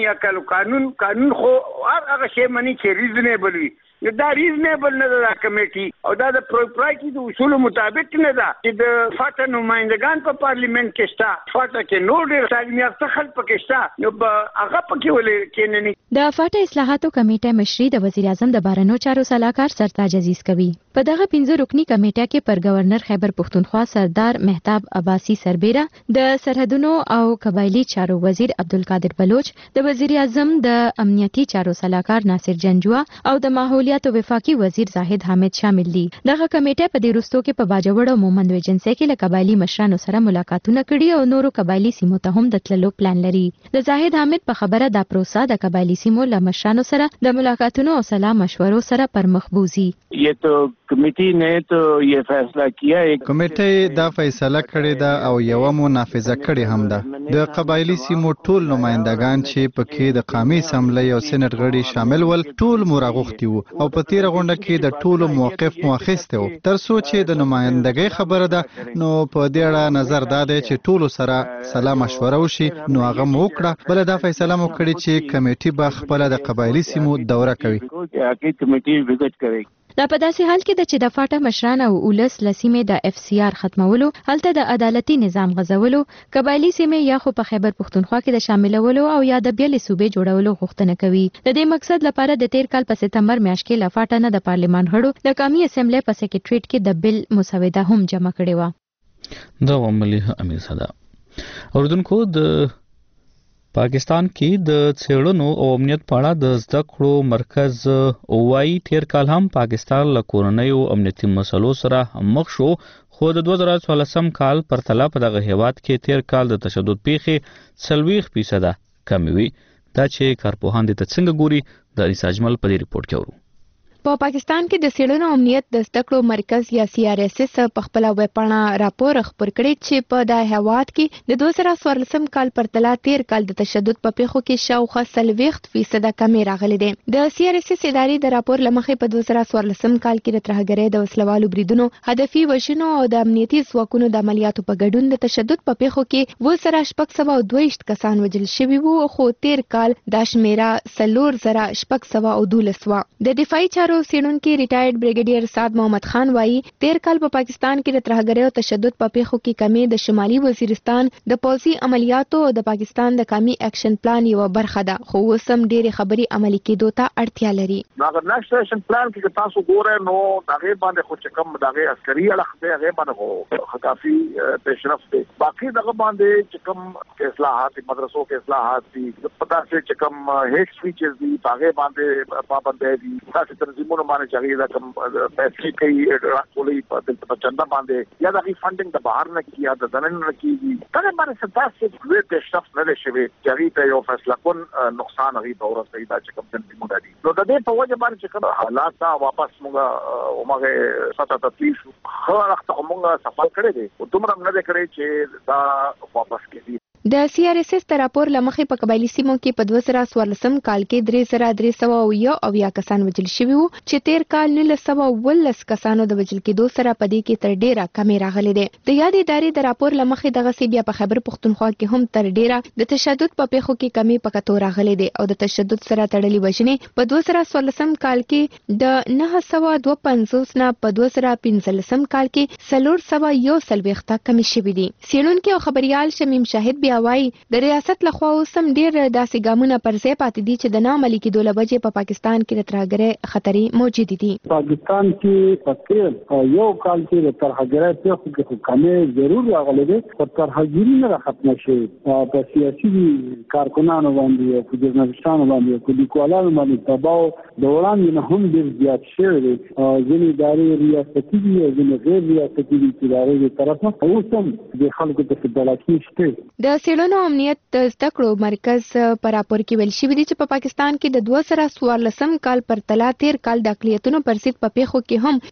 قانون خو هغه شی مني چې ریزنیبل وي دا ریزنیبل نه ده کمیټي او دا د پروپرایټي د اصول مطابق نه ده چې د فاټا نمائندگان په پارلیمنت کې شته فاټا کې نور ډېر تعلیم یافته خلک پکې شته نو هغه پکې ولې کېنني. د فاټا اصلاحاتو کمیټه مشري د وزیر اعظم د بهرنیو چارو سلاکار سرتاج عزیز کوي. په دغه 15 رکنی کمیټه کې پر گورنر خیبر پختونخوا سردار مهتاب عباسی سربیره د سرحدونو او قبایلی چارو وزیر عبدالقادر بلوچ د وزیر اعظم د امنیتي چارو سلاکار ناصر جنجوا او د ماحولیات او وفاقي وزیر زاهد حامد شامل دي. دغه کمیټه په دې وروستو کې په باجوړ او مومند ایجنسی کې له قبایلی مشرانو سره ملاقاتونه کړي او نورو قبایلی سیمو ته هم د تللو پلان لري. د زاهد حامد په خبره دا پروسه د قبایلی سیمو له مشرانو سره د ملاقاتونو او سلا مشورو سره پر مخ بوزي. یہ تو کمیټي نه تو یہ فیصله کیا ہے کمیټه دا فیصله کړې ده او یو منافذه کړې هم ده. د قبایلی سیمو ټول نمائندگان چې پکې د قومي اسمبلی او سېنات غړي شامل ول ټول مرغوختي وو او په تیر غونډه کې د ټولو موقف مؤخسته وو تر څو چې د نمائندګۍ خبره ده نو په دې اړه نظر داده چې ټولو سره سلا مشوره وشي نو هغه مو وکړه بل دا فیصله مو کړې چې کمیټي به خپل د قبایلی سیمو دوره کوي. کمیټي وزټ کوي. دا په داسې حال کې د چې د فاټا مشران او اولس لسیمې د اف سی آر ختمولو هلته د عدالتي نظام غځولو قبایلی سیمې یا خو په خیبر پختونخوا کې د شاملولو او یا د بیل صوبې جوړولو غوښتنه کوي. د دې مقصد لپاره د تیر کال په سپتمبر میاشت کې له فاټا نه د پارلیمان غړو د قومي اسمبلی په سکریټریټ کې د بیل مسوده هم جمع کړې و. دا ملیحه امیرزاده. اوردونکو د پاکستان کې د څېړنو او امنیت په اړه د زده کړو مرکز اوایي تیر کال هم پاکستان له کورنیو امنیتي مسلو سره مخ شو خو د 2014 کال پرتله په دغه هیواد کې تیر کال د تشدد پیښې 40% کم وي. دا چې کارپوهان د څنګه ګوري د انیس اجمل په دې ریپورت کې ورو. په پاکستان کې د څېړنو امنیت د زده کړو مرکز یا سی آر ایس ایس په خپل ویبپاڼه راپور خپور کړی چې په د هیواد کې د 2014 کال پرتله تیر کال د تشدد په پیښو کې شاوخوا 40% کمی راغلی دی. د سی آر ایس ایس ادارې د راپور لمخې په 2014 کال کې د ترهګرۍ د وسلوالو بریدونو هدفي وژنو او د امنیتي ځواکونو د عملیاتو په ګډون د تشدد په پیښو کې 2,622 کسان وژل شوي وو خو تیر کال دا شمیره 4,612 وه. د دفاعي چارو سیډونکو ریټایرډ بریګیډیر سعد محمد خان وایي تیر کال په پاکستان کې د ترهګرۍ او تشدد په پیښو کې کمی د شمالي وزیرستان د پوځي عملیاتو او د پاکستان د قومي اکشن پلان یو برخه ده خو اوس هم ډېرې خبرې عملي کېدو ته اړتیا لري. دا نېشنل اکشن پلان کې تاسو ګورئ نو هغه باندې خو چې کوم دغه عسکري اړخ دی هغه باندې کافي پیشرفت دی. باقي دغه باندې چې کوم اصلاحات مدرسو کې اصلاحات دي پتا چې کوم هیټ سپیچز دي هغه باندې پابندۍ دي تاسو تنظیمونو باندې چاغي دا کوم پیسې کوي ټولې په چنده باندې یا د فندینګ د بهر نه کیه د دنن نه کیږي دا باندې ستاسو د پیشرفت نه شوي چې ته یو فیصله کون نقصان غي په ورته دا چې کوم تنظیمونه دي نو د دې په وجه باندې چې کوم حالات تا واپس موږ ستا تطبیق خو وخت موږ سفر کړی دی او دومره نه کړی چې دا واپس کیږي. د CRSS تر راپور لمخې په قبایلی سیمو کې په 2014 کال کې 3300 کسان وژل شوي وو چې تیر کال 1919 کسانو د وژل کېدو سره په دې کې تر ډیره کمی راغلي دي. د یادې ادارې د راپور لمخې دغه سی بیا په خیبر پښتونخوا کې هم تر ډیره د تشدد په پیښو کې کمی په کتو راغلي دي او د تشدد سره تړلې وژنې په 2014 کال کې د 952 نه په 2015 کال کې 441 کمی شوي دي. سیلونکي او خبريال شمیم شاهد بیا وايي د ریاست لخوا اوسم ډیر داسې ګامونه پر ځای پاتې دي چې د ناعملي کېدو له وجې په پاکستان کې د ترهګرۍ خطرې موجود دي. پاکستان کې په یو کال کې د ترهګرۍ پیښو کې کمی ضرور راغلی دی، خو ترهګري نه ختمه شوې. په سیاسي کارکنانو باندې او په ژورنالستانو باندې او په لیکوالانو باندې دباو د وړاندې نه هم ډېر زیات شوی دی. ځینې ادارې ریاستي دي او ځینې غیر ریاستي دي چې د هغې طرف نه اوس هم د خلکو ته ډلاکي شته. د څېړنو امنیت د زده کړو مرکز په راپور کې ویل شوي دي چې په پاکستان کې د 2014 کال پرتله تیر کال د اقلیتونو پر ضد په پیښو کې هم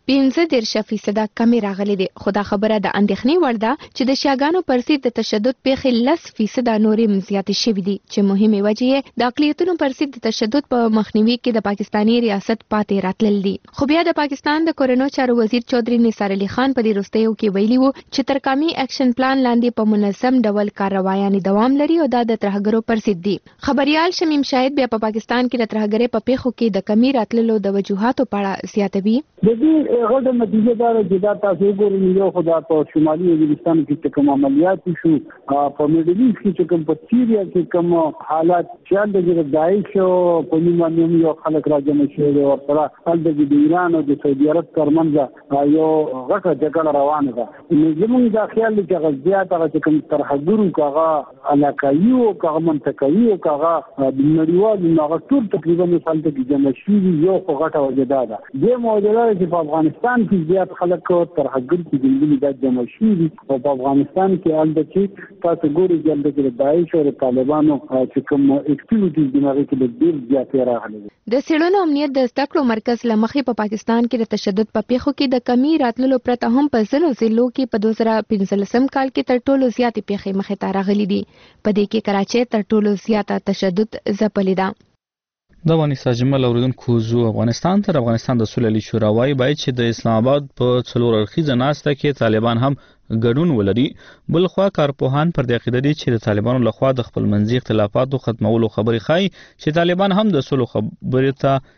15% کمی راغلي دي. خو دا خبره د اندېښنې وړ ده چې د شیاګانو پر ضد د تشدد پیښې 10% نورې زیاتې شوي دي چې مهمه وجه یې د اقلیتونو پر ضد د تشدد په مخنیوي کې د پاکستاني ریاست پاتې راتلل دي. خو بیا د پاکستان د کورنو چارو وزیر چودري نثار علي خان په دې وروستیو کې ویلي وو چې ترکامي اکشن پلان لاندې په منظم ډول کاروایانې دوام لري او دا د ترهګرو پر ضد دي. خبريال شمیم شاهد بیا په پاکستان کې د ترهګرۍ په پیښو کې د کمی راتللو د وجوهاتو په اړه زیاتوي. د دې غوډه نتیجه دا ده چې دا تاسو وګورئ یو خدا په شمالي وزیرستان کې کوم عملیات شو، په میډل ایست کې کوم په سیریا کې کوم حالات چې د داعش او په نیمه یو خلک راځي شوی او سره د ایران او د سعودي عرب ترمنځ یو غټه جګړه روانه ده. زموږ د خیال کې غزيات هغه کوم ترهګرو کاغه علاقایي او کاغه منطقوي او کاغه د نړیوالو هغه ټول تقریبا مثال ته جمع شوي یو غټه وجدا ده. د موجوده چې په افغانستان کې زیات خلک ترهګر کې دي د جمع شوي او په افغانستان کې حال د چې تاسو ګورئ چې د داعش او طالبانو چې کوم اکټیویټیز دغه کې د ډیر زیات راغلي. د څېړنو امنیت د زده کړو مرکز لمخې په پاکستان کې د تشدد په پیښو کې د کمی راتللو پرته هم په ځینو ضلعو کې په 2015 کال کې تر ټولو زیاتې پیښې مخې ته راغلي دي. په دې کې کراچۍ تر ټولو زیاته تشدد ځپلې ده. د افغانستان جمل اوریدونکو زو افغانستان تر افغانستان د سولې شورا وايي باید چې د اسلام آباد په څلور اړخیزه ناسته کې طالبان هم ګډون ولري. بل خوا کارپوهان پر دې عقیده دي چې د طالبانو لخوا د خپل منځي اختلافاتو ختمولو خبرې ښایي چې طالبان هم د سولو خبرې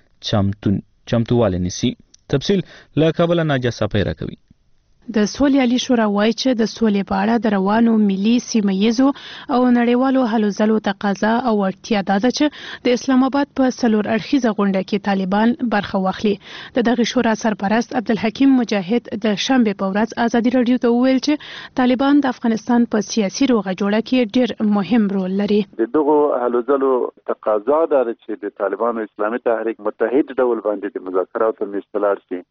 ته چمتووالی نیسي. تفصیل له کابل ناجا صفای راکوي. د سولې عالی شورا وایي چې د سولې په اړه د روانو ملي سیمه‌ییزو او نړیوالو هلو ځلو تقاضا او اړتیا ده چې د اسلام آباد په څلور اړخیزه غونډه کې طالبان برخه واخلي. د دغه شورا سرپرست عبدالحکیم مجاهد د شنبه په ورځ ازادي رادیو ته وویل چې طالبان د افغانستان په سیاسي روغه جوړه کې ډېر مهم رول لري. دغه هلو ځلو تقاضا ده چې د طالبانو اسلامي تحریک متحد ډول باندې د مذاکراتو مستلار شي.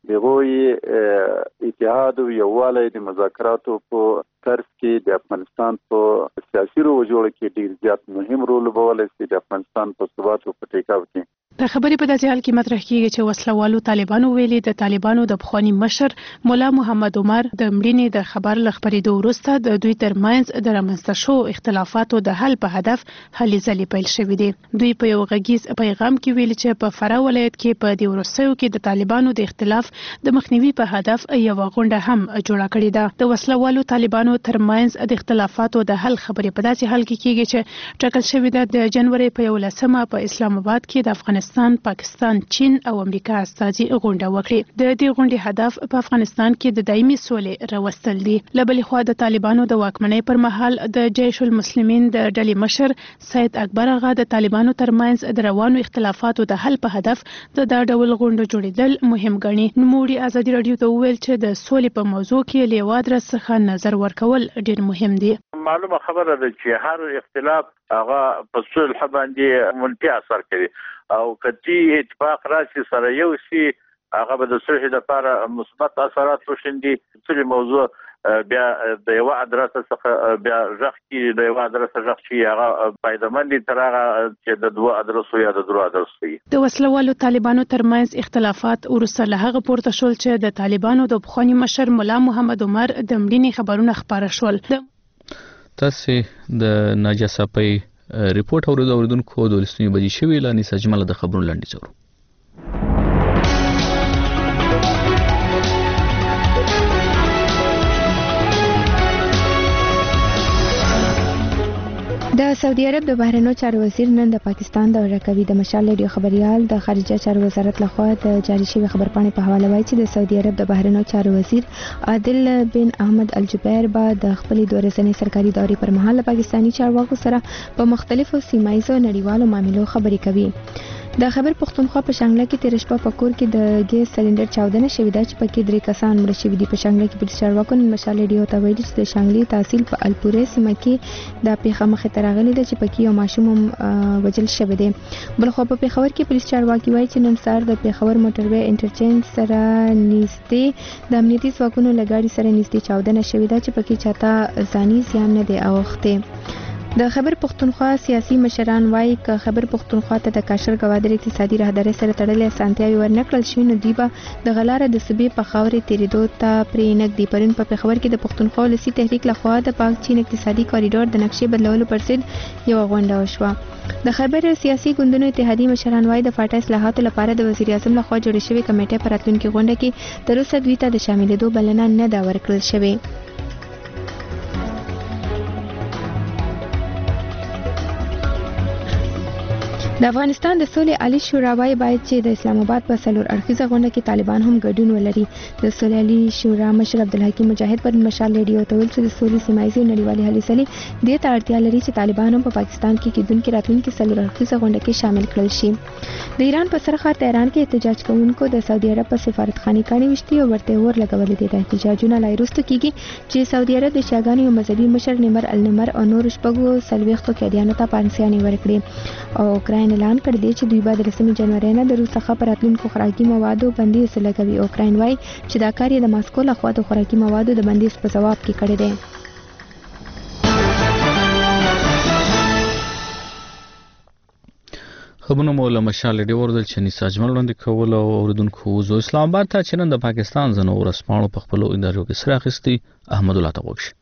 دغه اتحاد یووالی د مذاکراتو په طرز کې د افغانستان په سیاسي روغه جوړه کې ډیر زیات مهم رول لوبولی شي د افغانستان په ثبات او په ټیکاو کې. دا خبرې په داسې حال کې مطرح کیږي چې وسلوالو طالبانو ویلي د طالبانو د پخوانی مشر مولا محمد عمر د مړینې د خبر لخبرېدو وروسته د دوی ترمنځ د رامنځته شو اختلافاتو د حل په هدف هلې ځلې پیل شوې دي. دوی په یو غږیز پیغام کې ویلي چې په فراه ولایت کې په دې وروستیو کې د طالبانو د اختلاف د مخنیوي په هدف یو غونډه هم جوړه کړې ده. د وسلوالو طالبانو ترمنځ د اختلافاتو د حل خبرې په داسې حال کې کیږي چې ټاکل شوې ده د جنوري په 11 په اسلام آباد کې د افغانستان، پاکستان، چین او امریکا استازي غونډه وکړي. د دې غونډې هدف په افغانستان کې د دایمي سولې راوستل دي. له بلې خوا د طالبانو د واکمنۍ پر مهال د جیش المسلمین د ډلې مشر سید اکبر آغا د طالبانو ترمنځ د روانو اختلافاتو د حل په هدف د دا ډول غونډو جوړېدل مهم ګڼي. نوموړي ازادي رادیو ته وویل چې د سولې په موضوع کې له یو ادرس څخه نظر ورکول ډېر مهم دي. معلومه خبره ده چې هر اختلاف هغه په صلح باندې منفي اثر کوي او کدي اتفاق راشي سره یو شي هغه به د صلح لپاره مثبت اثرات وشندي. څه موضوع بیا د یو ادرس څخه بیا ځخ کې د یو ادرس ځخ چې هغه پایدمن دي تر هغه چې د دوه ادرسو یا د درو ادرسو وي. د وسلوالو طالبانو ترمنځ اختلافات ورسره له هغه پورته شول چې د طالبانو د پخوانی مشر مولا محمد عمر د مړینې خبرونه خبره شول. تاسو د ناجساپي ریپورت اوریدونکو د لسنی بجې شوی لانی سجمل د خبرونو لاندې زورو. د سعودي عرب د بهرنیو چارو وزیر نن د پاکستان دورې کوي. د مشال ریډیو خبريال د خارجه چارو وزارت لخوا د جاری شوی خبرپاڼې په حواله وایي چې د سعودي عرب د بهرنیو چارو وزیر عادل بن احمد الجبیر به د خپل 2 ورځنۍ سرکاري دورې پر مهال پاکستانی چارواکو سره په مختلفو سیمایي او نړیوالو معاملو خبرې کوي. د خبر پښتونخوا په شانګله کې تیر شپه په کور کې د ګیس سلندر چاودنه شوې ده چې پکې 3 کسان مړه شوي دي. په شانګله کې پولیس چارواکو نن مشال ریډیو ته ویلي چې د شانګلې تحصیل په الپورې سیمه کې د پیښه مخې ته راغلې ده چې پکې یو ماشوم وژل شوی دی. بلخو په پیښور کې پولیس چارواکي وایي چې نن سهار د پیښور موټروي انټرچینج سره نږدې د امنیتي ځواکونو لګاړي سره نږدې چاودنه شوې ده چې پکې چاته ځاني زیان نه دی اوخته. د خبر پښتونخوا سیاسي مشران وایي ک خبر پښتونخوا ته د کاشر گوادر اقتصادي راهداري سره تړلې سانتیاوي ورنکړل شوی نو دیبا د غلاره د صوبې په خاورې تیریدو ته پرې نګدي. پرون په پیښور کې د پښتونخوا ولسی تحریک لخوا د پاک چین اقتصادي کوریډور د نقشې بدلولو پر ضد یو غونډه وشوه. د خبر سیاسي ګوندونو اتحادیې مشران وایي د فاټا اصلاحاتو لپاره د وزیر اعظم لخوا جوړ شوی کمیټه په راتلونکي غونډه کې تر اوسه دوی ته د شاملېدو بلنه نه دا ورکړل شوی. د افغانستان د سولې عالی شورا وايي باید چې د اسلام آباد په څلور اړخیزه غونډه کې طالبان هم ګډون ولري. د سولې عالی شورا مشر عبدالحکیم مجاهد پر مشال ریډیو ته ویل چې د سولې سیمایي او نړیوالې هلې ځلې دې ته اړتیا لري چې طالبان هم په پاکستان کې کېدونکې راتلونکي څلور اړخیزه غونډه کې شامل کړل شي. د ایران په سرخه تهران کې احتجاج کوونکو د سعودي عرب په سفارتخانه کاڼي وشتي او ورته ور لګولې دي. د احتجاجونو لایروستو کېږي چې سعودي عرب د شیعاګانو یو مذهبي مشر نمر النمر او نور شپږو سلويختو قیدیانو ته پانسیاني ورکړي او اوکراین اعلان کړ دی چې دوی به د 10 جنوري نه د روس څخه پر راتلونکو خوراکي موادو بندیز لګوي. اوکراین وايي چې دا کار یې د ماسکو لخوا د خوراکي موادو د بندیز په جواب کې کړی دی. خبرونه مولا مشال دی ورول چې نساجمل وړاندې کول او اوریدونکو زو اسلام آباد ته چې نن د پاکستان زنو ورسپانو په خپل ادارو کې سره اخیستي. احمد الله تغوش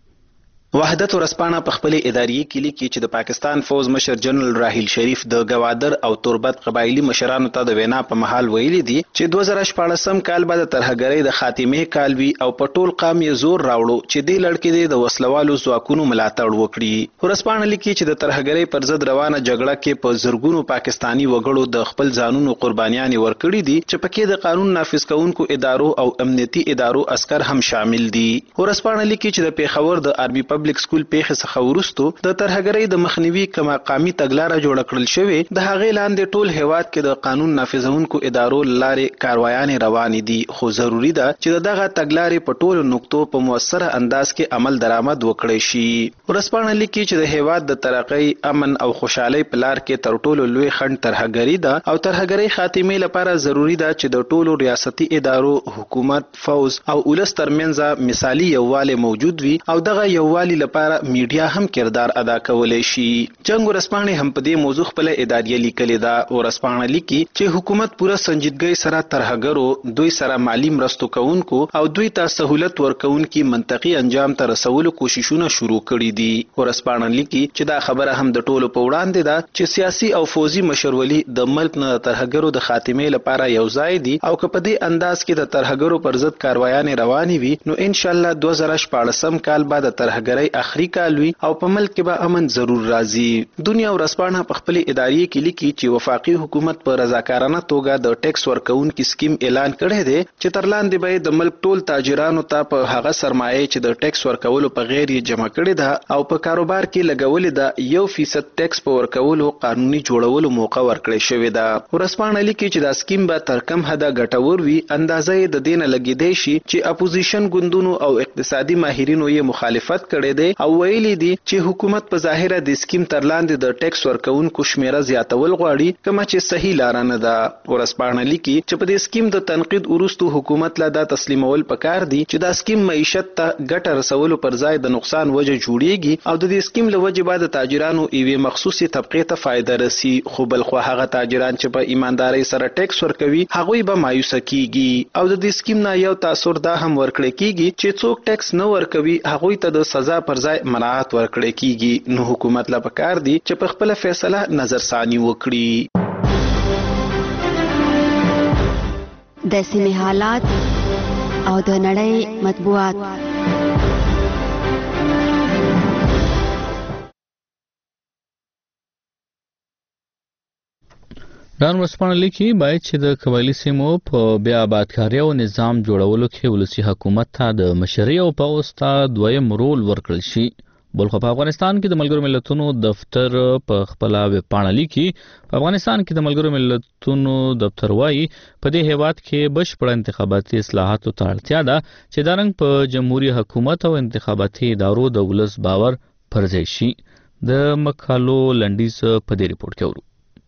وحدت ورسپانه په خپل اداري کې لیکي چې د پاکستان فوز مشر جنرال راحیل شریف د گوادر او تربت قبایلی مشرانو ته د وینا په محل ویلي دي چې 2014 کال بعد ترهګرۍ د خاتمه کالوي او په ټول قام یې زور راوړو چې د لړکې د وسلوالو ځواکونو ملاتړ وکړي. ورسپانه لیکي چې د ترهګرۍ پر ضد روانه جګړه کې په زرګونو پاکستانی وګړو د خپل ځانونو قربانيان ورکړي دي چې پکې د قانون نافذ کوونکو ادارو او امنیتي ادارو عسكر هم شامل دي. ورسپانه لیکي چې د پیښور د آرمي پبلک سکول پیښه څخه ورستو د ترهګرۍ د مخنیوي کما قامي تګلارې جوړ کړل شوې د هغې لاندې ټول هیواد کې د قانون نافذونکو ادارو لارې کاروایان روان دي. خو ضروری ده چې دغه تګلارې په ټولو نقطو په موثر انداز کې عمل درآمد وکړي شي. ورسپانه لیکي چې د هیواد د ترقۍ امن او خوشحالۍ په لار کې تر ټولو لوی خنډ ترهګرۍ ده او ترهګرۍ خاتمه لپاره ضروری ده چې د ټولو ریاستي ادارو حکومت فوز او ولس ترمنځ مثالي یووالی موجود وي او دغه یووالی لپاره میډیا هم کردار ادا کولای شي. جنگ ورسپانه هم په دې موضوع خپل اداري لیکلې ده. ورسپانه لیکي چې حکومت پوره سنجیدګۍ سره ترهګرو دوی سره مالی مرستو کوونکو او دوی ته سہولت ورکوونکي منطقي انجام ته رسولو کوششونه شروع کړي دي. ورسپانه لیکي چې دا خبره هم د ټولو په وړاندې ده چې سیاسي او فوزي مشرولي د ملک نه ترهګرو د خاتمه لپاره یو ځای دي او که په دې انداز کې د ترهګرو پر ضد کاروایان رواني وي نو ان شاء الله 2014 کال بعد ترهګرۍ اخري کالوي او په ملک کې به امن ضرور راځي. دنیا ورسپانه په خپل اداري کې لیکي چې وفاقي حکومت په رضاکارانه توګه د ټیکس ورکونکو سکیم اعلان کړی دی چې تر لاندې به د ملک ټول تاجرانو ته په هغه سرمایه چې د ټیکس ورکولو په غیر جمع کړی ده او په کاروبار کې لګولې ده 1% ټیکس په ورکولو قانوني جوړولو موقع ورکړی شوی ده. ورسپانه لیکي چې دا سکیم به تر کم حده ګټور وي اندازې د دینه لګیدای شي چې اپوزیشن ګوندونو او اقتصادي ماهرینو یې مخالفت کړي دي او ویلي دي چې حکومت په ظاهره د سکیم تر لاندې د ټیکس ورکونکو شمیره زیاتول غواړي کومه چې صحیح لار نه ده. ورسپانه لیکي چې په دې سکیم د تنقید وروسته حکومت لا دا تسلیمول پکار دي چې دا سکیم معیشت ته ګټه رسولو پر ځای د نقصان وجه جوړیږي او د دې سکیم له وجې بعد تاجرانو یوې مخصوصي طبقه ته فائدہ رسی. خو بل خو هغه تاجران چې په ایماندارۍ سره ټیکس ورکوي هغوی به مایوسه کیږي او د دې سکیم نه یو تاثر دا هم ورکړی کیږي چې څوک ټیکس نه ورکوي هغوی ته د سزا پر ځای مراعات ورکړي کیږي نو حکومت لا پکار دي چې په خپل فیصله نظرثاني وکړي. د سیمې حالات او د نړۍ مطبوعات. ډان ورسپانه لیکي باید چې د قبایلي سیمو په بیا آبادکاري او نظام جوړولو کې ولسی حکومت ته د مشرۍ او پوځ ته دویم رول ورکړل شي. بلخو په افغانستان کې د ملګرو ملتونو دفتر په خپل ویبپاڼه لیکي په افغانستان کې د ملګرو ملتونو دفتر وايي په دې هیواد کې بشپړ انتخاباتي اصلاحاتو ته اړتیا ده چې دا رنګ په جمهوریت حکومت او انتخاباتي ادارو د ولس باور پرځای شي. د مقالو لنډیز په دې ریپورت کې ورو.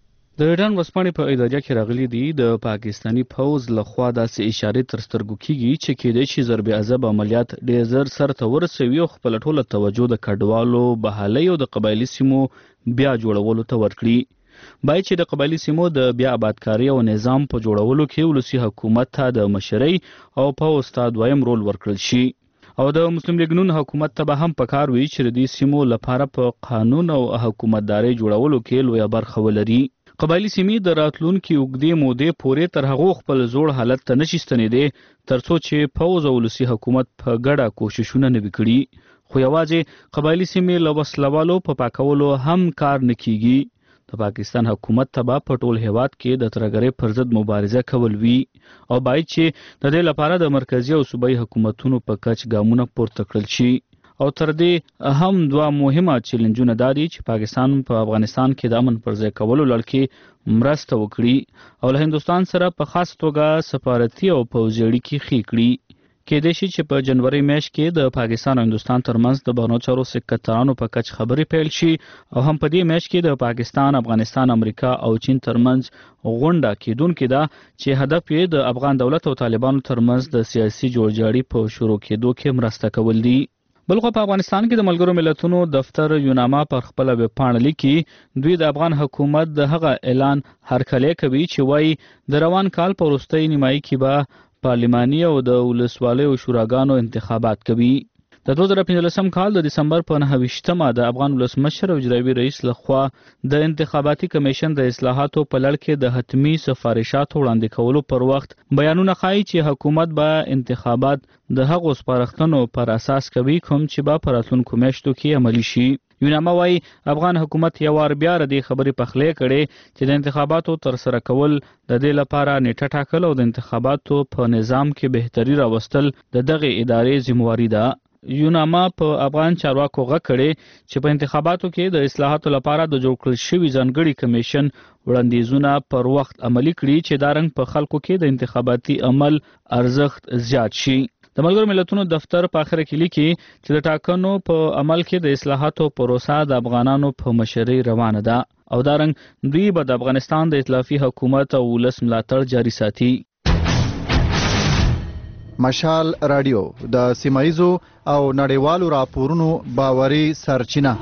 د ډان ورسپانه په اداره کې راغلي دي د پاکستانی فوز لخوا داسې اشاره تر سترګو کیږي چې کېدای شي ضرب عذاب عملیات ډېر زر سره ورسوي او خپل ټوله توجه د کډوالو بحالي او د قبایلی سیمو بیا جوړولو ته ورکړي. باید چې د قبایلی سیمو د بیا آبادکاري او نظام په جوړولو کې ولسی حکومت ته د مشرۍ او فوز ته دویم رول ورکړل شي او د مسلم لیگ نون حکومت ته به هم پکار وي چې د دې سیمو لپاره په قانون او حکومتداري جوړولو کې لوی برخه ولري. قبایلی سیمې د راتلونکي اوږدې مودې پورې تر هغو خپل زوړ حالت ته نشي ستنېدی ترڅو چې فوز او ولسي حکومت په ګډه کوششونه نه وکړي. خو یوازې قبایلی سیمې له وسلوالو په پاکولو هم کار نه کیږي. د پاکستان حکومت ته به په ټول هیواد کې د ترهګرۍ پر ضد مبارزه کول وي او باید چې د دې لپاره د مرکزی او صوبایي حکومتونو په کچ ګامونه پورته کړل شي. او تر دې هم دوه مهمه چیلنجونه دادي چې پاکستان په افغانستان کې د امن پر ځای کولو لړ کې مرسته وکړي او له هندستان سره په خاص توګه سفارتي او پوځي اړیکې ښې کړي. کېدای شي چې په جنوري میاشت کې د پاکستان او هندستان ترمنځ د بهرنیو چارو سکرترانو په کچ خبرې پیل شي او هم په دې میاشت کې د پاکستان، افغانستان، امریکا او چین ترمنځ غونډه کېدونکې ده چې هدف یې د افغان دولت او طالبانو ترمنځ د سیاسي جوړجاړي په شروع کېدو کې مرسته کول دي. بلخو په افغانستان کې د ملګرو ملتونو دفتر یوناما پر خپل ویبپاڼه لیکي دوی د افغان حکومت د هغه اعلان هرکلی کوي چې وایي د روان کال په وروستۍ نیمایي کې به پارلماني او د ولسوالیو شوراګانو انتخابات کوي. د 2015 کال د دسمبر په 29مه د افغان ولسمشر او اجرایي رئیس لخوا د انتخاباتي کمیشن د اصلاحاتو په لړ کې د حتمی سفارشاتو وړاندې کولو پر وخت بیانونه ښایي چې حکومت به انتخابات د هغو سپارښتنو پر اساس کوي کوم چې به په راتلونکو میاشتو کې عملي شي. یوناما وايي افغان حکومت یو وار بیا د خبرې پخلی کړي چې د انتخاباتو تر سره کول د دې لپاره نیټه ټاکل او د انتخاباتو په نظام کې بهتري راوستل د دغه ادارې ذمہواری ده. یوناما په افغان چارواکو غږ کړي چې په انتخاباتو کې د اصلاحاتو لپاره د جوړ کړل شوي ځانګړي کمیشن وړاندیزونه پر وخت عملي کړي چې دا رنګ په خلکو کې د انتخاباتي عمل ارزښت زیات شي. د ملګرو ملتونو دفتر په اخر کې لیکي چې د ټاکنو په عمل کې د اصلاحاتو پروسه د افغانانو په مشرۍ روانه ده او دا رنګ دوی به د افغانستان د ائتلافي حکومت او ولس ملاتړ جاري ساتي. مشال رادیو د سیمایزو او نړیوالو راپورونو باوري سرچینه.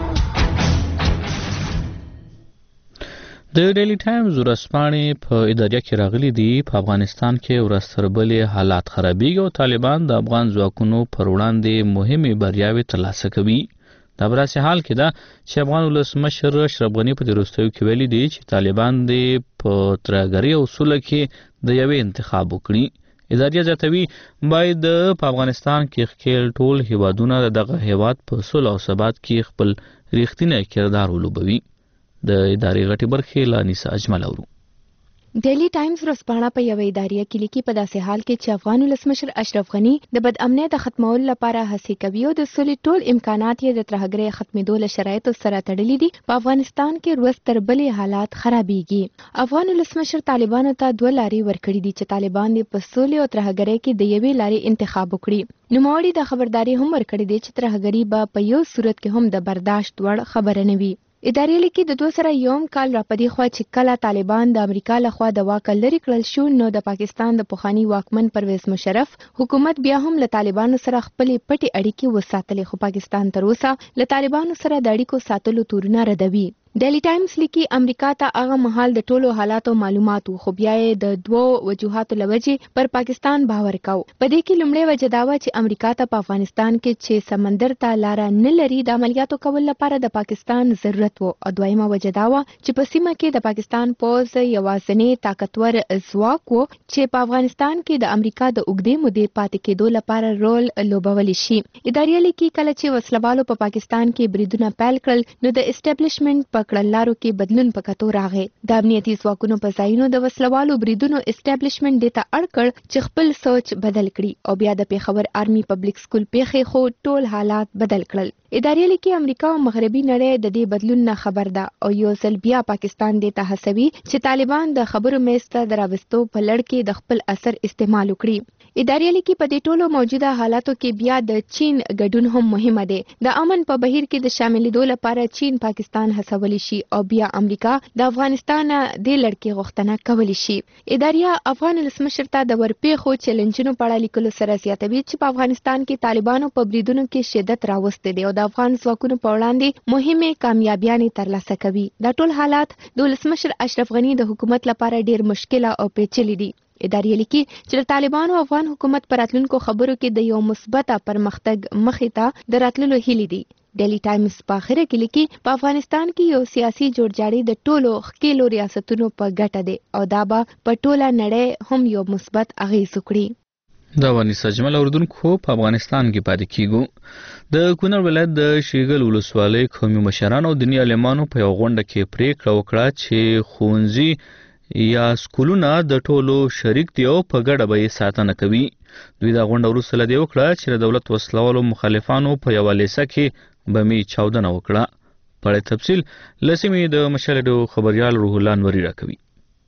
د ډیلی ټایمز ورځپاڼې په اداره کې راغلي دي په افغانستان کې ورځ تر بلې حالات خرابېږي او طالبان د افغان ځواکونو پر وړاندې مهمې بریاوې ترلاسه کوي. دا په داسې حال کې ده چې افغان ولسمشر اشرف غني په دې وروستیو کې ویلي دي چې طالبان دې په ترهګرۍ او سوله کې د یوې انتخاب وکړي. ادارې زیاتوي باید په افغانستان کې خپل ټول هیوادونه دغه هیواد په صلح او ثبات کې خپل ریښتینی کردار ولوبوي. د ادارې غټي برخې لانیسا اجمل اورو. ډیلی ټایمز ورځپاڼه په یوه ادارې کې لیکي په داسې حال کې چې افغان ولسمشر اشرف غني د بدامنۍ د ختمولو لپاره هڅې کوي او د سولې ټول امکانات یې د ترهګرۍ ختمېدو له شرایطو سره تړلي دي. په افغانستان کې ورځ تر بلې حالات خرابېږي. افغان ولسمشر طالبانو ته 2 لارې ورکړي دي چې طالبان دې په سولې او ترهګرۍ کې د یوې لارې انتخاب وکړي. نوموړي د خبرداري هم ورکړي دي چې ترهګري به په یو صورت کې هم د برداشت وړ خبره نه وي. ادارې لیکي د 2001 کال راپدې خوا چې کله طالبان د امریکا لخوا د واک لرې کړل شو نو د پاکستان د پخوانی واکمن پرویز مشرف حکومت بیا هم له طالبانو سره خپلې پټې اړیکې وساتلې خو پاکستان تر اوسه له طالبانو سره د اړیکو ساتلو تورونه ردوي. ډیلی ټایمز لیکي امریکا ته هغه مهال د ټولو حالاتو معلومات خو بیا یې د دوو وجوهاتو لوجې پر پاکستان باور کاو. په دې کې لومړی وجه دا وه چې امریکا ته په افغانستان کې چې سمندر ته لاره نه لري د عملیاتو کول لپاره د پاکستان ضرورت و، او دویمه وجه دا وه چې په سیمه کې د پاکستان پوځ یوازینی طاقتور ځواک و چې په افغانستان کې د امریکا د اوږدې مودې پاتې کېدو لپاره رول لوبولی شي. ادارې لیکي کله چې وسلوالو په پاکستان کې بریدونه پیل کړل نو د اسټابلیشمنت په کړنلارو کې بدلون په کتو راغی. د امنیتي ځواکونو په ځایونو د وسلوالو بریدونو اسټابلیشمنت دې ته اړ کړ چې خپل سوچ بدل کړي او بیا د پیښور آرمي پبلک سکول پیښې خو ټول حالات بدل کړل. ادارې لیکي امریکا او مغربي نړۍ د دې بدلون نه خبر ده او یو ځل بیا پاکستان دې ته هڅوي چې طالبان د خبرو میز ته د راوستو په لړ کې د خپل اثر استعمال وکړي. ادارې لیکي په دې ټولو موجوده حالاتو کې بیا د چین ګډون هم مهمه دی. د امن په بهیر کې د شاملېدو لپاره چین پاکستان هڅولی شي او بیا امریکا د افغانستان د لړکې غوښتنه کولی شي. ادارې افغان ولسمشر ته د ورپېښو چیلنجونو په اړه لیکلو سره زیاتوي چې په افغانستان کې طالبانو په بریدونو کې شدت راوستی دی او د افغان ځواکونو په وړاندې مهمې کامیابیانې ترلاسه کوي. دا ټول حالات د ولسمشر اشرف غني د حکومت لپاره ډیر مشکل او پیچلي دي. ادارې لیکي چې د طالبانو افغان حکومت پر راتلونکو خبرو کې د یو مثبت پرمختګ مخې ته د راتللو هیلې دي. ډیلی ټایمز په اخره کې لیکي په افغانستان کې یو سیاسي جوړجاړی د ټولو ښکېلو ریاستونو په ګټه دی او دا به په ټوله نړۍ هم یو مثبت اغیز وکړي. دا ونی سجمل اوردونکو په افغانستان کې پاتې کیږو. د کونړ ولایت د شیګل ولسوالۍ قومي مشرانو او دیني عالمانو په یو غونډه کې پریکړه وکړه چې ښوونځي یا سکولونه د ټولو شریک دی او په ګډه به یې ساتنه کوي. دوی دا غونډه وروسته له دې وکړه چې د دولت وسلوالو مخالفانو په یوه لیسه کې بمي چاودنه وکړه. په اړه تفصیل له سیمې د مشال ډیو خبریال روح الله انوري راکوي.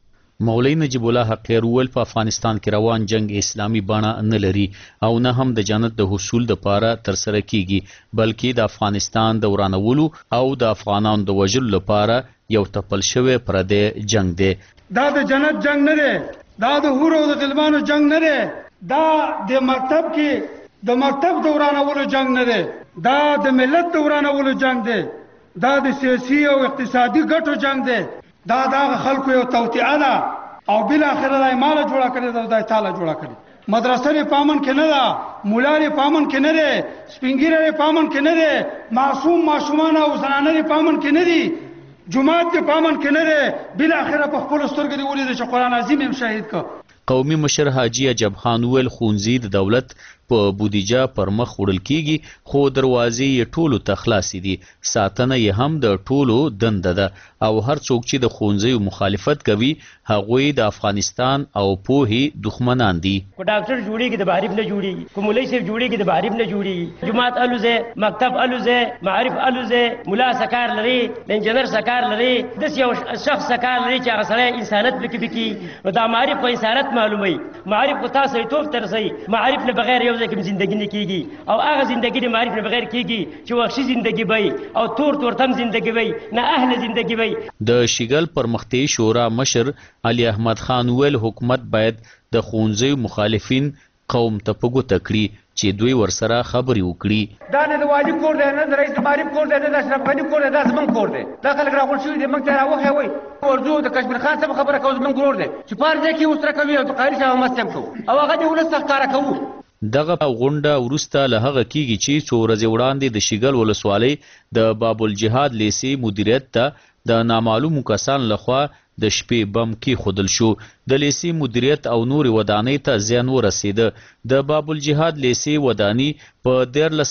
مولوی نجیب الله حقیر ول په افغانستان کې روان جنگ اسلامي بڼه نه لري او نه هم د جنت د حصول لپاره تر سره کیږي، بلکې د افغانستان د ورانولو او د افغانانو د وژلو لپاره یو تپل شوی پردی جنگ دی. دا د جنت جنگ نه دی، دا د حور او د غلمانو جنگ نه دی، دا د مکتب کې د مکتب د ورانولو جنگ نه دی، دا د ملت د ورانولو جنگ دی، دا د سیاسي او اقتصادي ګټو جنگ دی، دا د خلکو یو توطئه ده او بل اخر د مال جوړه کړی دا د تعالی جوړه کړی. مدرسې په امن کې نه ده، مولاري په امن کې نه ده، سپینګیره په امن کې نه ده، معصوم ماشومان او زنانه په امن کې نه دي، جماعت په امن کې نه ده، بل اخر په خپل سترګې دی ولید چې قران عظیم هم شهید ک. قومي مشر حاجی عجب خان ویل ښوونځي د دولت په بودیجه پر مخ وړل کیږي خو دروازې یې ټولو ته خلاصې دي، ساتنه یې هم د ټولو دنده ده او هر څوک چې د ښوونځیو مخالفت کوي هغوی د افغانستان او پوهې دښمنان دي. کو ډاکټر جوړیږي د معرف نه جوړیږي، کو مولوی صاحب جوړیږي د معرف نه جوړیږي، جماعت الوزه، مکتب الوزه، معرف الوزه، مولا سکار لري، انجنیر سکار لري، د یو شخص سکار لري چې هغه سره انسانیت پکې دا معرف په انسانیت معلومي، معرف په تاسو توپ ترسي، معرف نه بغیر یو ځکه زندگی نه کیږي او هغه زندگی د معرف نه بغیر کیږي چې وحشي زندگی وي او تور تم زندگی وي، نه اهل زندگی وي. د شیګل پرمختي شورا مشر علي احمد خان ویل حکومت باید د ښوونځیو مخالفین قوم ته په ګوته کړي چې دوی ورسره خبرې وکړي. دا نه د واجب کور دی، نه د رئیس معرف کور دی، نه د اشرف غني کور دی، دا زمونږ کور دی. دا خلک راغونډ شوي دي، موږ ته راوښی وایي ورځو د کشمیر خان صاحب خبره کوو، زمونږ ورور دی چې په هر ځای کې ورسره کوي او د قاري صاحب مست هم کوو او هغه د ولس ښکاره کوو. دغه غونډه وروسته له هغه کیږي چې څو ورځې وړاندې د شیګل ولسوالۍ د باب الجهاد لیسې مدیریت ته د نامعلومو کسانو لخوا د شپې بم کېښودل شو. د لیسې مدیریت او نورې ودانۍ ته زیان ورسېده. د باب الجهاد لیسې وداني په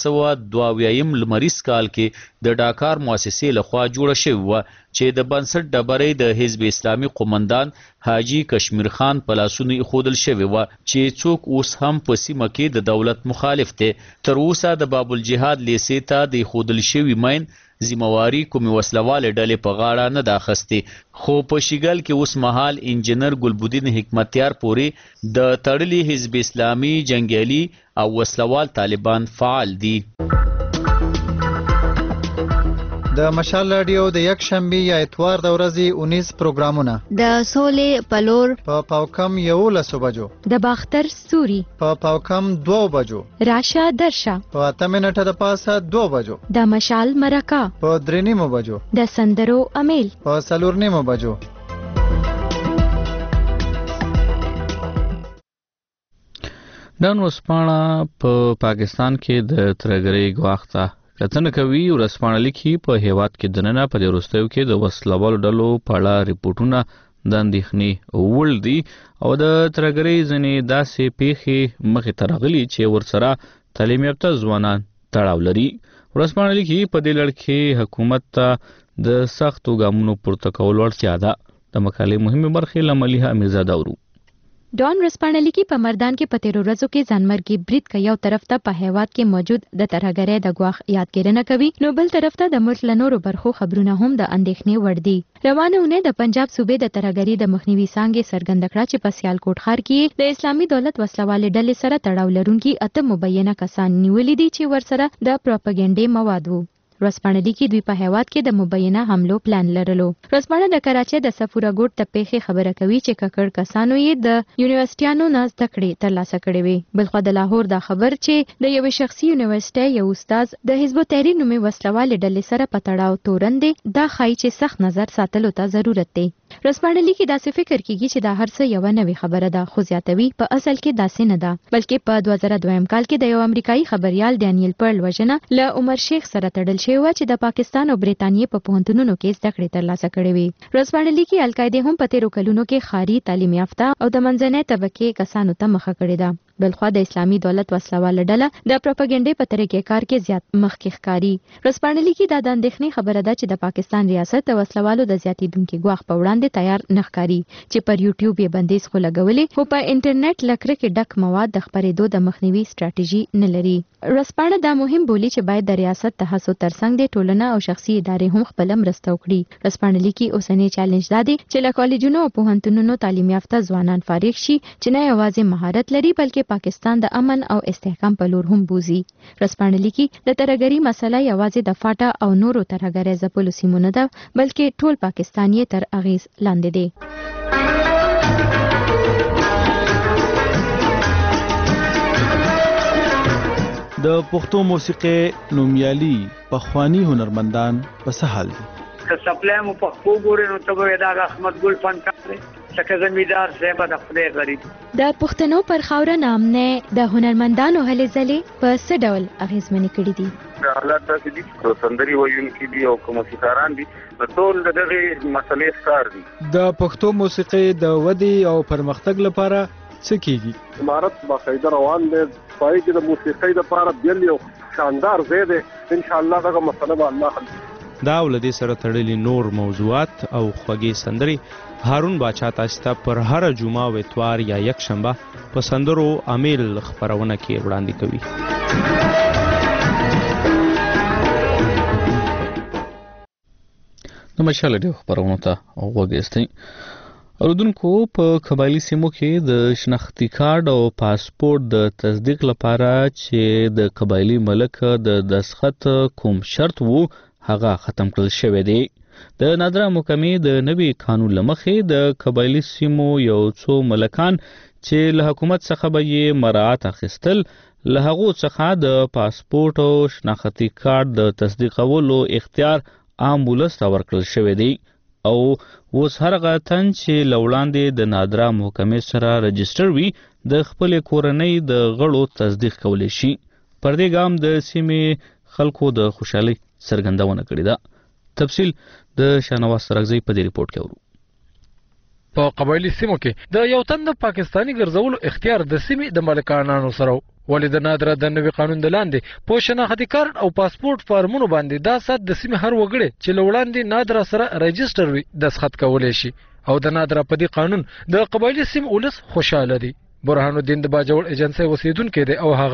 1922 لمریز کال کې د ډاکار مؤسسې لخوا جوړه شوې وه چې د بنسټ ډبرې د حزب اسلامي قومندان حاجي کشمیر خان په لاسونو ایښودل شوې وه چې څوک اوس هم په سیمه کې د دولت مخالف دی. تر اوسه د باب الجهاد لیسې ته د ایښودل شوي مین ذمہواری کومې وسلوالې ډلې په غاړه نه ده اخیستې، خو په شیګل کې اوس مهال انجینر ګلبدین حکمتیار پورې د تړلي حزب اسلامي جنګیالي او وسلوال طالبان فعال دي. د مشال رادیو د یک شنبه یا اتوار د ورځې 19 پروګرامونه د سولې پلور په پاوکم 11 بجو د باختر ستوري په پاوکم 2 بجو راشه درشه په 8 منټه د پاسه 2 بجو د مشال مرکه په 3 بجو د سندرو امیل په 4 بجو. نن ورځپاڼه په پاکستان کې د ترګرۍ غواخته کتنه کوي او ورځپاڼه لیکي په هیواد کې دننه په وروستیو کې د وسلوالو ډلو په اړه ریپورتونه د اندېښنې وړ دي او د ترګرۍ ځینې داسې پیښې مخې ته راغلي چې ورسره تعلیم یافته ځوانان تړاو لري. ورځپاڼه لیکي په دې لړ کې حکومت ته د سختو ګامونو پورته کول اړتیا ده. د مقالې مهمه برخه له ملیحه امیرزاده ورو. ډان ورځپاڼه لیکي په مردان کې په تیرو ورځو کې ځانمرګي برید کوي یو طرف ته په هیواد کې موجود د ترهګرۍ د غواخ یادګیرنه کوي نو بل طرف ته د ملک له نورو برخو خبرونه هم د اندېښنې وړ دي. روانه اونۍ د پنجاب صوبې د ترهګرۍ د مخنیوي څانګې څرګنده کړه چې په سیالکوټ ښار کې د اسلامي دولت وسلوالې ډلې سره تړاو لرونکي 8 مبینه کسان نیولي دي چې ورسره د پروپاګاندا مواد وو. ورځپاڼه لیکي دوی په هیواد کې د مبینه حملو پلان لرلو. ورځپاڼه د کراچۍ د سفوره ګوټ ته پیښې خبره کوي چې ککړ کسانو یې د یونیورسيټیانو نه زده کړې ترلاسه کړې وي. بلخو د لاهور دا خبر چې د یو شخصي یونیورسيټي یو استاد د حزب التحریر نومي وسلوالې ډلې سره په تړاو تورن دي دا ښایي چې سخت نظر ساتلو ته ضرورت دی. ورځپاڼه لیکي داسې فکر کیږي چې دا هر څه یو نوې خبره ده خو زیاتوي په اصل کې داسې نه ده بلکې په 2002 کال کې د یو امریکایي خبريال ډانیل پرل وژنه له عمر شیخ سره تړل شوی و چې د پاکستان او بریتانیې په پوهنتونونو کې زده کړې ترلاسه کړې وي. ورځپاڼه لیکي القاعده هم په تیرو کلونو کې خاري تعلیم یافته او د منځنۍ طبقې کسانو ته مخه کړې ده. بلخو د اسلامي دولت وسلواله ډله د پروپاګاندا په طریقې کار کې زیات مخکې ښکاري. ورځپاڼه لیکي دا د اندېښنې خبره ده چې د پاکستان ریاست د وسلوالو د زیاتېدونکو غواخ په وړاندې تیار نه ښکاري چې پر یوټیوب یې بندیز خو لګولې خو په انټرنیټ لکره کې ډک مواد د خبرېدو د مخنیوي ستراتیژي نه لري. ورځپاڼه دا مهم بولی چې باید د ریاست د هڅو ترڅنګ د ټولنه او شخصي ادارې هم خپل مرسته وکړي. ورځپاڼه لیکي اوسنی چیلنج دا دی چې له کالجونو او پوهنتونونو تعلیم یافته ځوانان فارغ شي چې نه یوازې مهارت لري بلکې پاکستان د امن او استحکام په لور هم بوزي. ورځپاڼه لیکي د ترهګرۍ مسله یوازې د فاټا او نورو ترهګرۍ ځپلو سیمو نه ده بلکې ټول پاکستان یې تر اغیز لاندې دی. د پښتو موسیقي نومیالي پخوانی هنرمندان په څه حال دي؟ که سپلای مو پښتو ګورې نو ته به دا احمد ګل فنکار دی څنګه زمیدار صاحب د خپل غریب د پښتنو پر خاوره نامنه د هنرمندانو هلې ځلې په څه ډول اغیزمنې کړې دي؟ حالات داسې دي چې سندري ویونکي دي او موسیقاران دي د ټول دغه مسلې ښکار دي. د پښتو موسیقي د ودی او پرمختګ لپاره څه کیږي؟ امارت باقاعده روان دی پای کې د موسیقۍ لپاره بیل یو شاندار ځای دی ان شاء الله دغه مسله به الله حل کړي. دا ولدي سره تړلي نور موضوعات او خوږې سندري هارون باچا تاسو ته پر هر جمعه او اتوار یا یک شنبه په سندرو امیل خبرونه کې وړاندې کوي. نو مشال ډیو خبرونه ته وګورئ. اوردونکو په قبایلی سیمو کې د شناختی کارت او پاسپورت د تصدیق لپاره چې د قبایلی ملک د دسخط کوم شرط وو هغه ختم کړل شوی دی. د نادره محکمې د نوي قانون لمخې د قبایلی سیمو یو څو ملکان چې له حکومت څخه به یې مراعات اخیستل له هغو څخه د پاسپورت او شناختی کارت د تصدیقولو اختیار عام ولس ته ورکړل شوی دی او اوس هر غاتن چې لوړاندې د نادره محکمې سره رجستر وي د خپل کورنۍ د غړو تصدیق کولی شي. پر دې ګام د سیمې خلکو د خوشحالۍ څرګندونه کړې ده. تفصیل د شاهنواز سرغزی په دې ریپورت کې ورو. په قبایلی سیمو کې د یو تن د پاکستانی ګرځولو اختیار د سیمې د مالکانانو سره ولې د نادره د نوي قانون د لاندې په شناختی کارت او پاسپورت فارمونو باندې دا سات د سیمې هر وګړي چې لوړاندې نادره سره رجستر وي دسخط کولی شي او د نادره په دې قانون د قبایلی سیمې ولس خوشاله دي. برهان الدین د باجوړ ایجنسی اوسیدونکی دی او هغه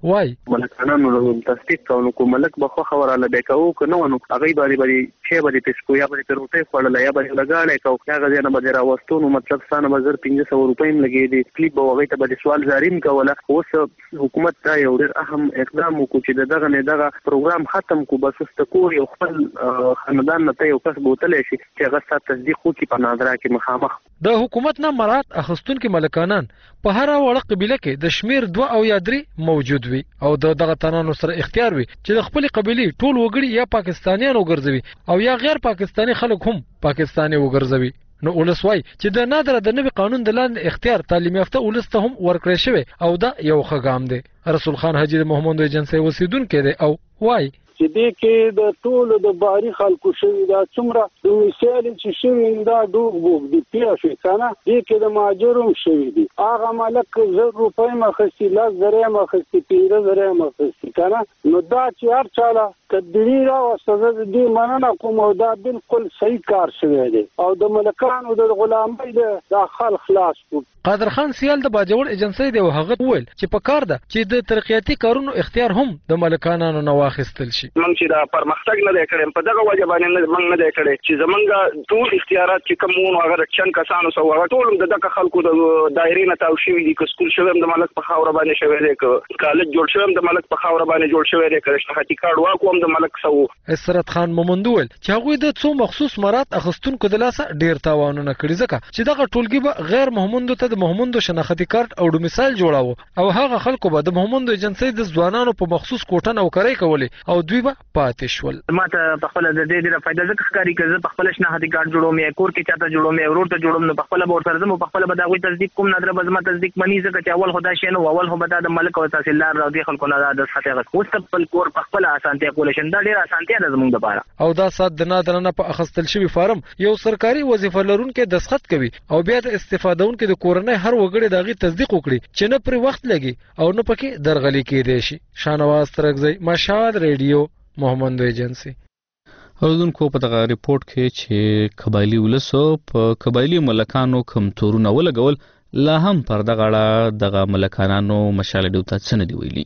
وای ملکانانو تصدیق کونو کو ملک بخو خبره لبیکاو کنو نو هغه باندې چې باندې پسکو یا باندې روټه خړل یا باندې لګاړې کو هغه ځنه باندې راوستو نو مطلب سانه بازار 1500 روپۍ لګې دي کلیپ به هغه ته باندې سوال جاری کوله اوس حکومت ته یو ډېر اهم اقدام وکړي چې دغه پروګرام ختم کو بس استکور یو خپل خاندان ته یو کس بوتلې شي چې هغه ست تصدیق وکړي په نادرا کې مخامخ د حکومت نه مراد اخستونکو ملکانان په هر وړه قبيله کې د شمیر 2 او یا 3 موجود وي او دغه تنانو سره اختیار وي چې د خپل قبيله ټول وګړي یا پاکستانیان وګرځوي او یا غیر پاکستانی خلک هم پاکستانی وګرځوي نو ولسوي چې د نادره د نوي قانون د لاندې اختیار تعلیم یافته ولسته هم ورکړی شوی او دا یو خګام دی رسول خان حاجی محمد ایجنسی وسیدونکو دی او وای چې دې کې د ټولو د باري خلکو شوي دا څومره د مثال چې شوي دا ډوب بوب دي پیښې کنه دې کې د ماجرم شوي دي هغه ملک 100 روپۍ مخسي 100 مخسي 15000 مخسي کنه نو دا چې هر چاله تدبیری را وسته دې مننه کوم او دا بالکل صحیح کار شوی دی او د ملکانو د غلامۍ د خلک خلاص کو قادر خان سیال د باجوړ ایجنسی دی هغه وویل چې په کار ده چې د ترقیاتي کارونو اختیار هم د ملکانو نه واخیستل شي موږ چې دا پرمختګ نه دی کړی په دغه وجه باندې موږ نه دی کړی چې زمونږ ټول اختیارات چې کوم هغه رچن کسانو سو هغه ټول د دغه خلکو د دایرې نه تاو شوي دي که سکول شوم د ملک په خاور باندې شوی دی که کالج جوړ شوم د ملک په خاور باندې جوړ شوی دی که اشتراکي کارت واکو هم د ملک سو اسرت خان مومند وویل چې هغوی د څو مخصوص مراد اخستونکو د لاسه ډیر تاوانونه کړي ځکه چې دغه ټولګي به غیر مهمندو ته د مهمندو شناختی کارت او ډومیسایل جوړاوه او هغه خلکو به د مهمندو ایجنسی د ځوانانو په مخصوص کوټه نوکرۍ کولې او دوی به پاتې شول ما ته په خپل د دې ډیره فائدہ ځکه ښکاري چې زه په خپل شناختی کارت جوړوم یا کور کې چاته جوړوم یا ورور ته جوړوم نو په خپل به ورسره زمو په خپل به دا غوي تصدیق کوم نادره به زما تصدیق منی ځکه چې اول خدا شي نو اول خو به د ملک او تحصیلدار او د خلکو نه د خطر اوس خپل کور په خپل اسانتیا کول شي دا ډیره اسانتیا ده زموږ لپاره او دا سات د نادره نه په اخستل شوی فارم یو سرکاري وظیفه لرونکو دسخط کوي او بیا د استفادهونکو د کورنۍ هر وګړي دغه تصدیق وکړي چې نه پر وخت لګي او نه پکې درغلي کېدي شي شانواز ترغزي مشاد ریډیو محمد ایجنسی اوردونکو په دغه ریپورت کې چې قبایلی ولسو په قبایلی ملکانو کم تورونه ولګول لا هم پر دغه ملکانانو مشال ډیو ته څنګه دی ویلي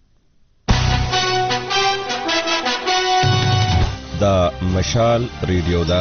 دا مشال ریډیو دا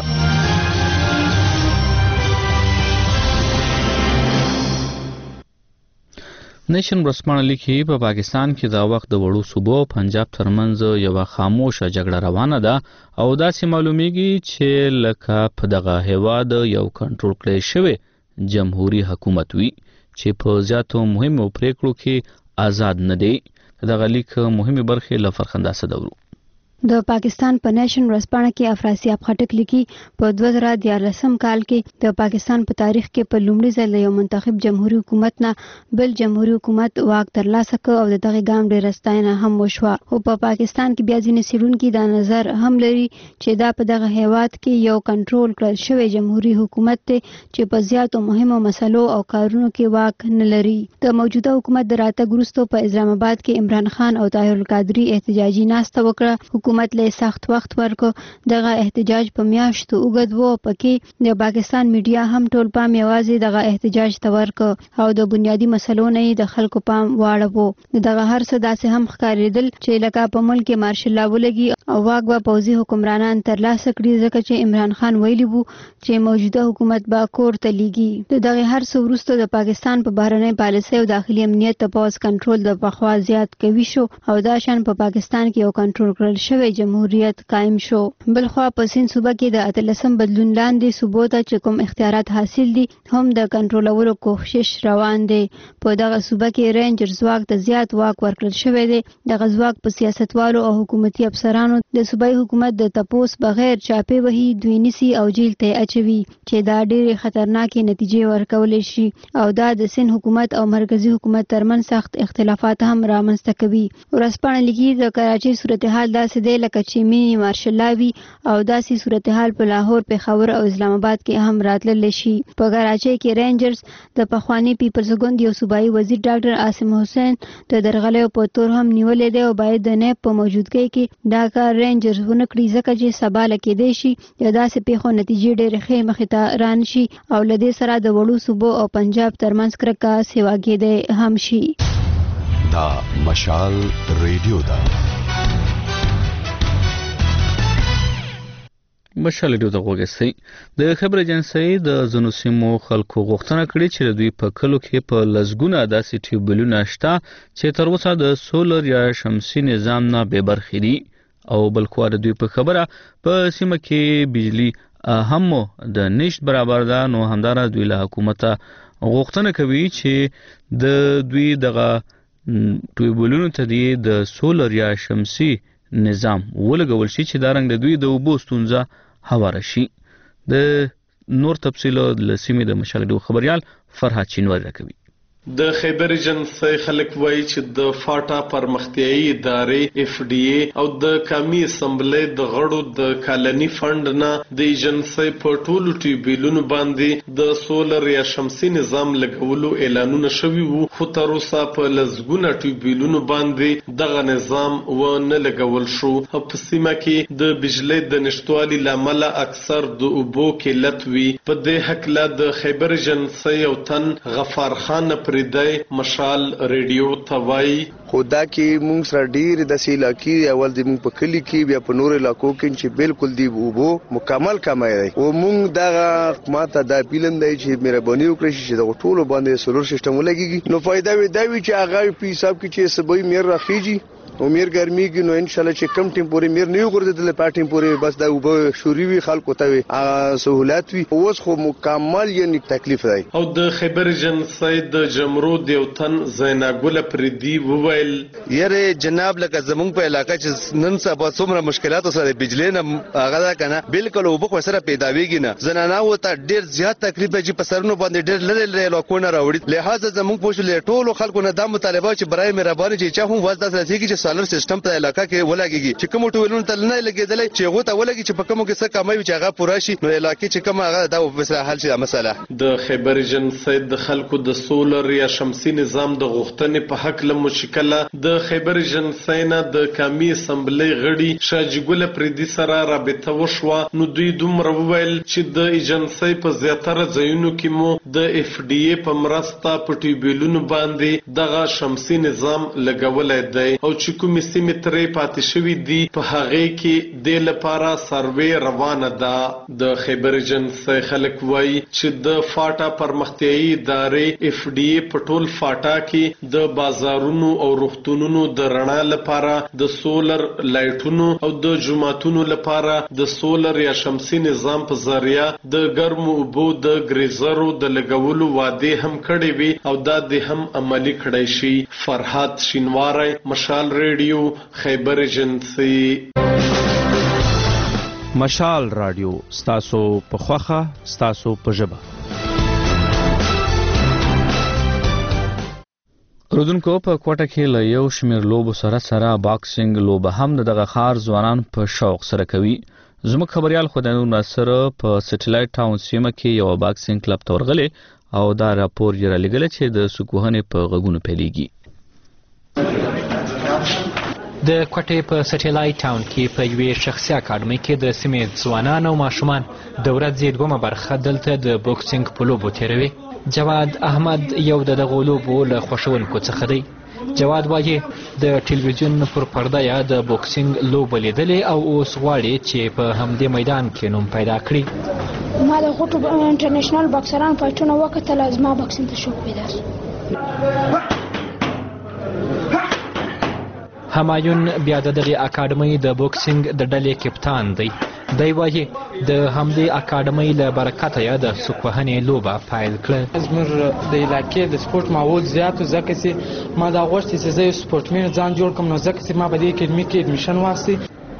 نیشن ورسپانه لیکي په پاکستان کې دا وخت د وړو صوبو پنجاب ترمنځ یو خاموشه جګړه روانه ده او داسې معلومیږي چې لکه په دغه هیواد یو کنټرول کړی شوی جمهوریت حکومت وي چې په زیاتو مهمو پریکړو کې آزاد نه دی دغه لیک مهمه برخه لفرخنده صدورو د پاکستان په نېشن ورسپانه کې افراسیاب خټک لیکي په 2014 کال کې د پاکستان په تاریخ کې په لومړي ځل یو منتخب جمهوریت حکومت نه بل جمهوریت حکومت واک ترلاسه کړ او دغه ګام ډېر ستاینه هم وشوه او په پاکستان کې بیا ځینې څېړونکي دا نظر هم لري چې دا په دغه هیواد کې یو کنټرول کړل شوی جمهوریت حکومت دی چې په زیاتو مهمو مسلو او کارونو کې واک نه لري د موجوده حکومت د راتګ وروسته په اسلام آباد کې عمران خان او طاهر القادری احتجاجي ناسته وکړه حکومت له سخت وخت ورکو دغه احتجاج په میاشتو اوږد وو پکې د پاکستان میډیا هم ټول پام یوازې دغه احتجاج ته ورکو او د بنیادی مسلو نه د خلکو پام واړو دغه هر څه داسې هم ښکارېدل چې لکه په ملک کې مارشل لا ولګي او واک به پوځي حکمرانان ترلاسه کړي ځکه چې عمران خان ویلي وو چې موجوده حکومت به کور ته لیږي دغه هر څه وروسته د پاکستان په بهرنۍ پالیسۍ او داخلي امنیت ته پوز کنټرول د پخوا زیات کوي شو او دا شان په پاکستان کې یو کنټرول کړل شوی جمهوریت قائم شو بلخوا په سین صوبه کې د اتلسم بدلون لاندې صوبو ته چې کوم اختیارات حاصل دي هم د کنټرولولو کوښښ روان دی په دغه صوبه کې رینجر ځواک ته زیات واک ورکړل شوی دی دغه ځواک په سیاستوالو او حکومتي افسرانو د صوبایي حکومت د تپوس بغیر چاپی وهي دوی نیسي او جیل ته اچوي چې دا ډېرې خطرناکې نتیجې ورکولی شي او دا د سین حکومت او مرکزی حکومت ترمن سخت اختلافات هم رامنځته کوي ورسپانه لیکي د کراچۍ صورتحال داسې دی لکه چې مینی مارشل لاوي او داسې صورتحال په لاهور پېښور او اسلام آباد کې هم راتللی شي په کراچۍ کې رینجرز د پخوانی پیپلز ګوند یو صوبایي وزیر ډاکټر عاصم حسین د درغلیو په تور هم نیولې دی او باید د نیب په موجودګۍ کې دا کار رینجرز ونه کړي ځکه چې سبا له کېدی شي د داسې پیښو نتیجې ډېرې ښې مخې ته رانشي او له دې سره د وړو صوبو او پنجاب ترمنځ کرکه سیوا کېدی هم شي دا مشال ریډیو دا مشال ریډیو ته وګورئ. د خبر ایجنسی د زنو سیمو خلکو غوښتنه کړې چې دوی په کلو کې په لزګونه داسې ټیوبلونه شته چې تر اوسه د سولر یا شمسي نظام نه بې برخې دي او بل خوا دوی په خبره په سیمه کې بجلی هم د نشت برابر ده. نو همدارا دوی له حکومت غوښتنه کوي چې د دوی دغه ټیوبلونو ته د سولر یا شمسي نظام ولګول شي چې دا رنګ د دوی د اوبو ستونزه هواره شي. د نور تفصیل له سیمې د مشال ریډیو خبريال فرحات شینواری راکوي. د خیبر ایجنسی خلک وایي چې د فاټا پرمختیایي ادارې FDA او د قومي اسمبلی د غړو د کالني فند نه د ایجنسی په ټولو ټیوبیلونو باندې د سولر یا شمسي نظام لګولو اعلانونه شوي وو، خو تر اوسه په لزګونه ټیوبیلونو باندې دغه نظام ونه لګول شو. په سیمه کې د بجلی د نشټوالي لامل اکثر د اوبو قلت وي. په دې هکله د خیبر ایجنسی او تن غفار خان پردای مشال ریډیو توای خدا کې مونږ سره ډیر د سیلاکی اول د مونږ په کلی کې بیا په نور علاقو کې چې بالکل دی وبو مکمل کمای دی او مونږ دا ماته د پیلندای چې مهرباني وکړي چې د ټولو باندې سولر سیستم ولګي نو فائدہ وي دا وی چې هغه په حساب کې چې سبوي میر راخیږي او میر ګرمي کې نو ان شاء الله چې کم ټیمپوري میر نه وګرځیدل په ټیمپوري بس دا وب شوري وی خلکو ته وي سہولت وي اوس خو مکمل یعنی تکلیف دی. او د خیبر ایجنسی د جمرود یو تن زیناګل پردي وویل یره جناب لکه زمونږ په علاقې چې نن سبا څومره مشکلات سره بجلی نه هغه دا کنه بالکل وب سره پیدا ویږي نه زنانه وته ډیر زیات تکلیف چې په سرونو باندې ډیر لری لوکونه راوړي. لہذا زمونږ په شله ټولو خلکو نه د مطالبه چې برای مهرباني چې چا هم وځه رسیږي چې سولر سیستم په علاقه کې ولګيږي چې کوم ټولونه تل نه لګیدلې چې غو ته ولګي چې په کومو کې څه کمای چې هغه پوره شي نو علاقې چې کوم هغه دا وسره حل شي مسله. د خیبر ایجنسی د خلکو د سولر یا شمسي نظام د غوښتنې په حق له مشکله د خیبر ایجنسی نه د قومي اسمبلی غړي شاجګل پردي سره رابطه وشوه. نو دوی دومره وویل چې د ایجنسی په زیاتره ځایونو کې مو د FDA په مرسته په ټیوبیلونو باندې دغه شمسي نظام لګولای دی او چې کوم سیمټري پاتې شوی دی په هغه کې د لپاره سروې روانه ده. د خیبر ایجنسی خلک وایي چې د فاټا پرمختیایي ادارې FDA په ټول فاټا کې د بازارونو او روغتونونو د رڼا لپاره د سولر لایټونو او د جوماتونو لپاره د سولر یا شمسي نظام په ذریعہ د ګرمو اوبو د ګریزرو د لګولو وعده هم کړې وي او دا د هم عملی کړی شي. فرحات شینواری مشال ریډیو خیبر ایجنسی. مشال رادیو ستاسو په خوخه ستاسو په ژبه. رودونکو په کوټه کې له یو شمیر لوبو سره باکسینګ لوبه هم دغه خار ځوانان په شوق سره کوي. زموږ خبريال خدانو ناصر په سټلایټ ټاون سیمه کې یو باکسینګ کلب ته ورغلی او دا راپور یې رالیږلی چې د سکوهنې په غږونو پیلېږي. د کوټې په سټلایټ ټاون کې په یوې شخصي اکاډمۍ کې د سیمې ځوانان او ماشومان د ورځې دومه برخه دلته د بوکسینګ په لوبو تېروي. جواد احمد یو د دغو لوبو له خوښونکو څخه دی. جواد وایي د ټلویزیون پر پرده یا د بوکسینګ لوبه لیدلې او اوس غواړي چې په همدې میدان کې نوم پیدا کړي. ما د غوټو انټرنیشنل باکسران فایټونه وکتل زما بوکسینګ ته شوق پیدا شو. همایون بیا د دغې اکاډمۍ د بوکسینګ د ډلې کپتان دی. دی وایي د همدې اکاډمۍ له برکته یې د سکوهنې لوبه پیل کړه. زموږ د علاقې د سپورټ ماحول زیات و ځکه چې ما دا غوښتې چې زه یو سپورټمین ځان جوړ کړم نو ځکه چې ما په دې اکاډمۍ کې اډمیشن واخیستی.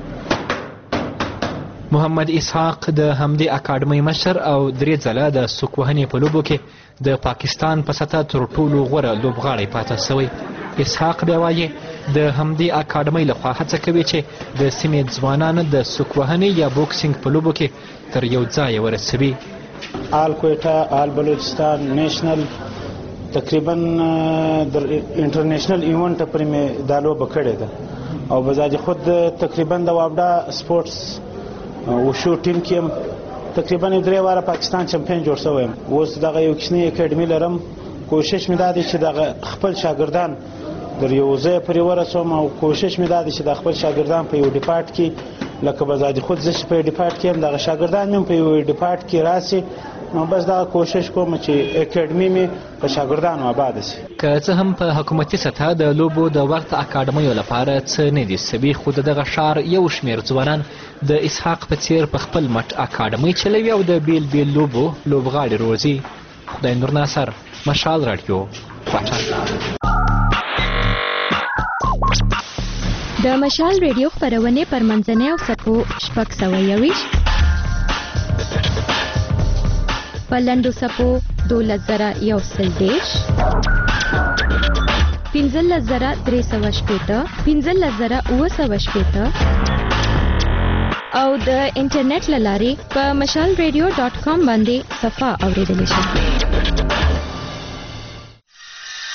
محمد اسحاق د همدې اکاډمۍ مشر او درې ځله د سکوهنې په لوبو کې د پاکستان په سطح تر ټولو غوره لوبغاړی پاتې شوی. اسحاق بیا وایي د همدې اکاډمۍ لخوا هڅه کوي چې د سیمې ځوانان د سکوهنې یا بوکسینګ په لوبو کې تر یو ځای ورسوي. آل کویټا، آل بلوچستان، نیشنل تقریبا در انټرنیشنل ایونټ پرې مې دا لوبه کړې ده او بذات خود تقریبا د وابډا سپورټس وشو ټیم کې تقریبا 3 واره پاکستان چمپیون جوړ شوی یم. اوس دغه یو کښنی اکیډمي لرم. کوشش مې دا دی چې دغه خپل شاګردان در یو ځای پورې ورسوم او کوشش مې دا دی چې د خپل شاګردان په یو ډیپارټ کې لکه بزادي خود زه چې په ډیپارټ کې هم دغه شاګردان مې په یو ډیپارټ کې راسي نو بس دا کوشش کوم چې اکیډمي مې په شاګردانو آباد شي. که څه هم په حکومتي سطح د لوبو د ورته اکاډمیو لپاره څه نه دي سوي، خو دغه ښار یو شمېر ځوانان د اسحاق په څیر په خپل مټ اکاډمۍ چلوي او د بیل بیل لوبو لوبغاړي روزي. خدای نور ناصر، مشال راډیو، کوټه. د مشال ریډیو خپرونې پر منځنۍ او سپو 621 په لنډو سپو 12010 15380 15980 او د انټرنیټ لارې په mashalradio.com باندې صفه اوریدل شي.